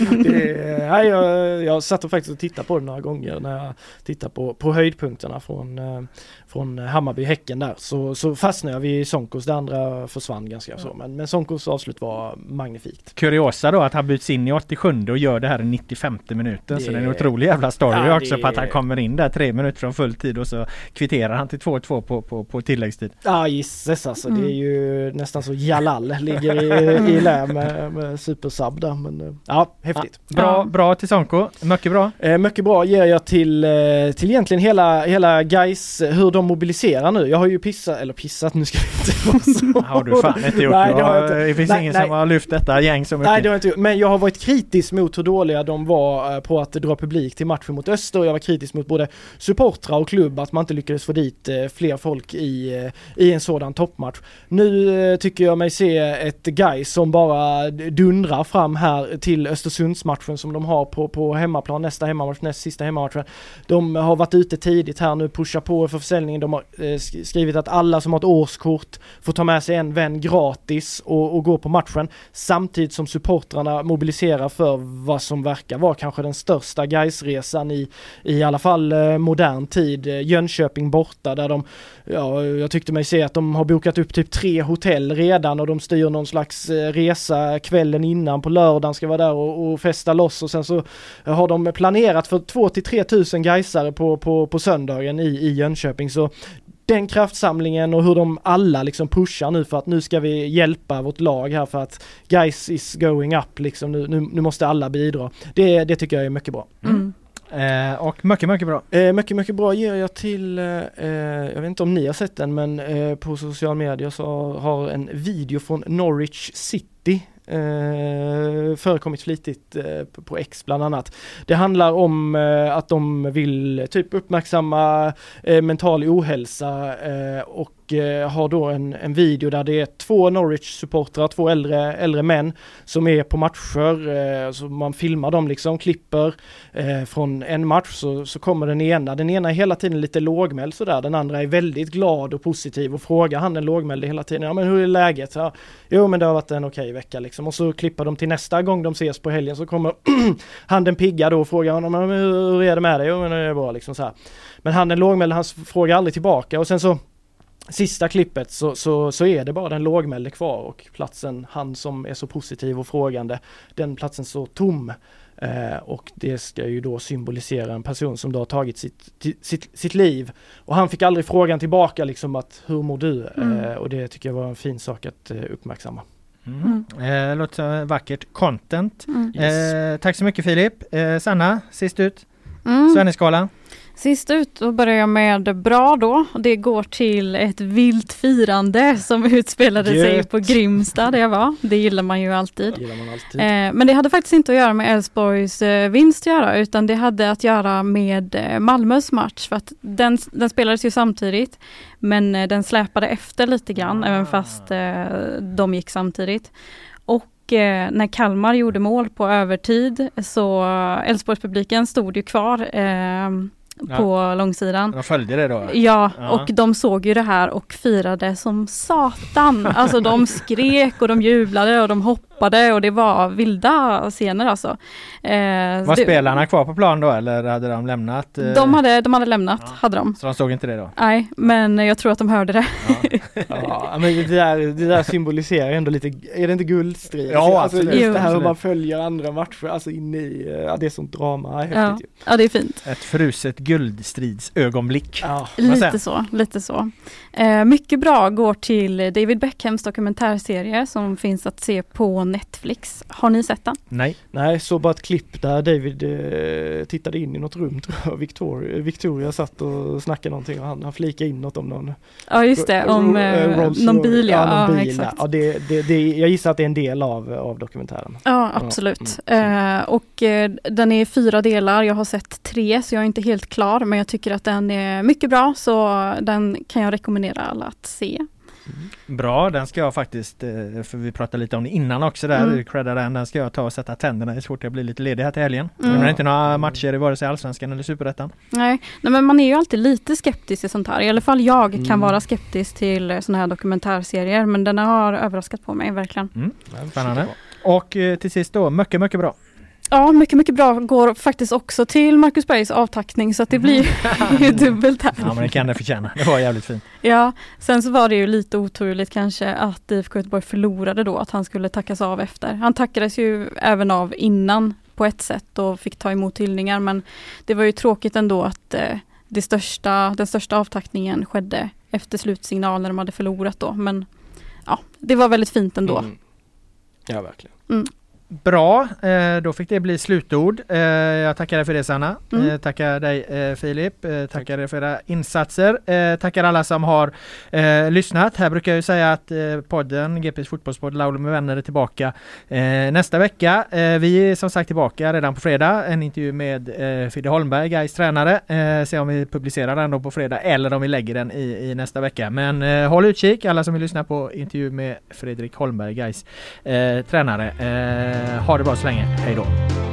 det, nej, jag, jag satt och faktiskt och tittade på det några gånger när jag tittade på, på höjdpunkterna från, eh, från Hammarby-Häcken där. Så, så fastnade jag vid Sonkos, det andra försvann ganska så. Men, men Sonkos avslut var magnifikt. Kuriosa då att han byts in i åttiosjunde och gör det här i nittiofemte minuten. Det, så det är en otrolig jävla story ja, också det, på att han kommer in där tre minuter från full tid och så kvitterar han till två två på, på, på tilläggstid. Ja, ah, gisses alltså. Mm. Det är ju nästan så Jalal ligger i, i lä med, med supersub där. Men ja, häftigt. Ja, bra, bra till Sonko. Mycket bra. Eh, mycket bra ger jag till, eh, till egentligen hela, hela guys, hur de mobiliserar nu. Jag har ju pissat, eller pissat, nu ska vi inte vara så. Har du fan inte gjort. Nej, det, har inte. Det finns nej, ingen nej. som har lyft detta gäng så mycket. Nej, det har jag inte gjort. Men jag har varit kritisk mot hur dåliga de var på att dra publik till matchen mot Öster. Jag var kritisk mot både supportrar och klubb att man inte lyckades få dit eh, fler folk i, eh, i en sådan toppmatch. Nu eh, tycker jag mig se ett guys som bara dundrar fram här till Östersundsmatchen som de har på, på hemmaplan, nästa hemmamatch, näst sista hemmamatchen. De har varit ute tidigt här nu, pushar på för försäljningen. De har eh, skrivit att alla som har ett årskort får ta med sig en vän gratis och, och gå på matchen. Samtidigt som supportrarna mobiliserar för vad som verkar vara kanske den största Gais-resan i, i alla fall eh, modern tid. Jönköping borta där de, ja, jag tyckte mig se att de har bokat upp typ tre hotell redan och de styr någon slags eh, resa kvällen innan på lördagen, ska vara där och, och festa loss och sen så har de planerat för två till tre tusen gaisare på, på, på söndagen i, i Jönköping. Så den kraftsamlingen och hur de alla liksom pushar nu för att nu ska vi hjälpa vårt lag här för att Gais is going up liksom, nu, nu, nu måste alla bidra. Det, det tycker jag är mycket bra. Mm. Eh, och mycket, mycket bra. Eh, mycket, mycket bra ger jag till, eh, jag vet inte om ni har sett den, men eh, på social media så har en video från Norwich City Eh, förekommit flitigt eh, på X bland annat. Det handlar om eh, att de vill typ uppmärksamma eh, mental ohälsa eh, och eh, har då en, en video där det är två Norwich-supportrar, två äldre, äldre män som är på matcher. Eh, så man filmar dem liksom, klipper eh, från en match så, så kommer den ena. Den ena är hela tiden lite lågmäld sådär. Den andra är väldigt glad och positiv och frågar han den lågmälde hela tiden. Ja, men hur är läget? Ja, jo, men det har varit en okej vecka liksom. Och så klippar de till nästa gång de ses på helgen så kommer han den pigga då och frågar honom hur är det med dig? Jo, men det är bra liksom så här. Men han den lågmälde, han frågar aldrig tillbaka och sen så sista klippet så, så, så är det bara den lågmälde kvar och platsen, han som är så positiv och frågande, den platsen så tom. Eh, och det ska ju då symbolisera en person som då har tagit sitt, t- sitt, sitt liv och han fick aldrig frågan tillbaka liksom att hur mår du? Mm. Eh, och det tycker jag var en fin sak att eh, uppmärksamma. Mm. Mm. Eh, låter vackert content. Mm. Eh, Yes. tack så mycket Filip. Eh, Sanna, sist ut. Mm. Svennisskalan. Sist ut då börjar jag med bra då. Det går till ett vilt firande som utspelade Gött. sig på Grimsta där jag var. Det gillar man ju alltid. Det gillar man alltid. Eh, men det hade faktiskt inte att göra med Elfsborgs eh, vinst att göra, utan det hade att göra med eh, Malmös match. För att den, den spelades ju samtidigt, men eh, den släpade efter lite grann, ah. även fast eh, de gick samtidigt. Och eh, när Kalmar gjorde mål på övertid så Elfsborgspubliken stod ju kvar eh, på ja. långsidan. De följde det då? Ja, ja, och de såg ju det här och firade som satan. Alltså de skrek och de jublade och de hoppade och det var vilda scener alltså. Eh, var det, spelarna kvar på plan då eller hade de lämnat? Eh... De, hade, de hade lämnat, ja. hade de. Så de såg inte det då? Nej, men jag tror att de hörde det. Ja, ja men det där, det där symboliserar ändå lite, är det inte guldstrid? Ja, alltså, absolut. Just det här hur man följer andra matcher, alltså inne i, ja, det är sånt drama, häftigt ja. ju. Ja, det är fint. Ett fruset guldstridsögonblick. Ja. Lite så, lite så. Eh, mycket bra går till David Beckhams dokumentärserie som finns att se på Netflix. Har ni sett den? Nej. Nej, så bara ett klipp där David eh, tittade in i något rum tror jag. Victoria, Victoria satt och snackade någonting och han, han flikade in något om någon. Ja, just det. Om eh, någon bil. Ja, ja, någon bil, exakt. Ja, det, det, det, jag gissar att det är en del av, av dokumentären. Ja, absolut. Ja. Mm. Eh, och eh, den är fyra delar. Jag har sett tre så jag är inte helt klar, men jag tycker att den är mycket bra så den kan jag rekommendera alla att se. Mm. Bra, den ska jag faktiskt, för vi pratade lite om det innan också där, mm. credda den, den ska jag ta och sätta tänderna i så fort jag blir lite ledig här till helgen. Mm. Men det är inte några matcher i vare sig Allsvenskan eller Superettan. Nej, nej, men man är ju alltid lite skeptisk i sånt här. I alla fall jag kan mm. vara skeptisk till såna här dokumentärserier, men den har överraskat på mig verkligen. Mm. Spännande. Och till sist då, mycket, mycket bra. Ja, mycket, mycket bra går faktiskt också till Marcus Bergs avtackning så att det blir ju dubbelt här. Ja, men det kan det förtjäna. Det var jävligt fint. Ja, sen så var det ju lite oturligt kanske att I F K Göteborg förlorade då, att han skulle tackas av efter. Han tackades ju även av innan på ett sätt och fick ta emot hyllningar, men det var ju tråkigt ändå att eh, det största, den största avtackningen skedde efter slutsignal när de hade förlorat då. Men ja, det var väldigt fint ändå. Mm. Ja, verkligen. Mm. Bra, eh, då fick det bli slutord. Eh, jag tackar dig för det, Sanna. Mm. Eh, tackar dig eh, Filip. Eh, tackar dig för era insatser. Eh, tackar alla som har eh, lyssnat. Här brukar jag ju säga att eh, podden, G P:s fotbollspodd Laul med vänner är tillbaka eh, nästa vecka. Eh, vi är som sagt tillbaka redan på fredag. En intervju med eh, Fidde Holmberg, Gais tränare. Eh, se om vi publicerar den då på fredag eller om vi lägger den i, i nästa vecka. Men eh, håll utkik alla som vill lyssna på intervju med Fredrik Holmberg, Gais eh, tränare. Eh, Ha det bra så länge. Hej då.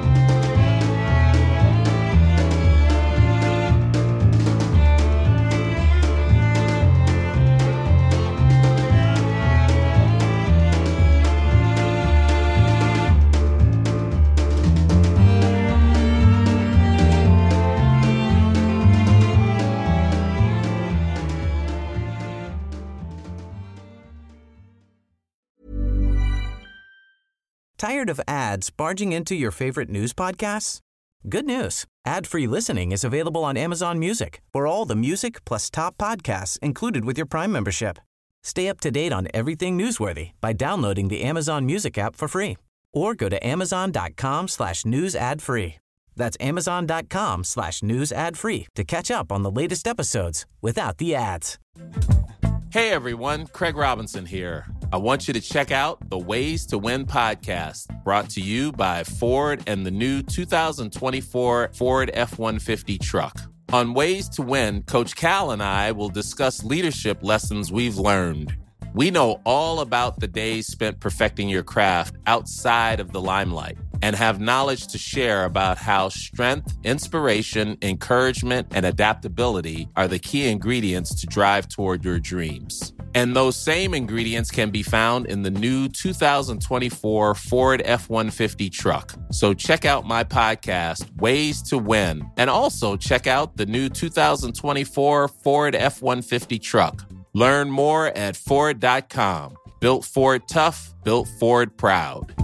Tired of ads barging into your favorite news podcasts? Good news. Ad-free listening is available on Amazon Music for all the music plus top podcasts included with your Prime membership. Stay up to date on everything newsworthy by downloading the Amazon Music app for free or go to amazon.com slash news ad free. That's amazon.com slash news ad free to catch up on the latest episodes without the ads. Hey everyone, Craig Robinson here. I want you to check out the Ways to Win podcast, brought to you by Ford and the new two thousand twenty-four Ford F one fifty truck. On Ways to Win, Coach Cal and I will discuss leadership lessons we've learned. We know all about the days spent perfecting your craft outside of the limelight and have knowledge to share about how strength, inspiration, encouragement, and adaptability are the key ingredients to drive toward your dreams. And those same ingredients can be found in the new two thousand twenty-four Ford F one fifty truck. So check out my podcast, Ways to Win, and also check out the new two thousand twenty-four Ford F one fifty truck. Learn more at Ford dot com. Built Ford tough, built Ford proud.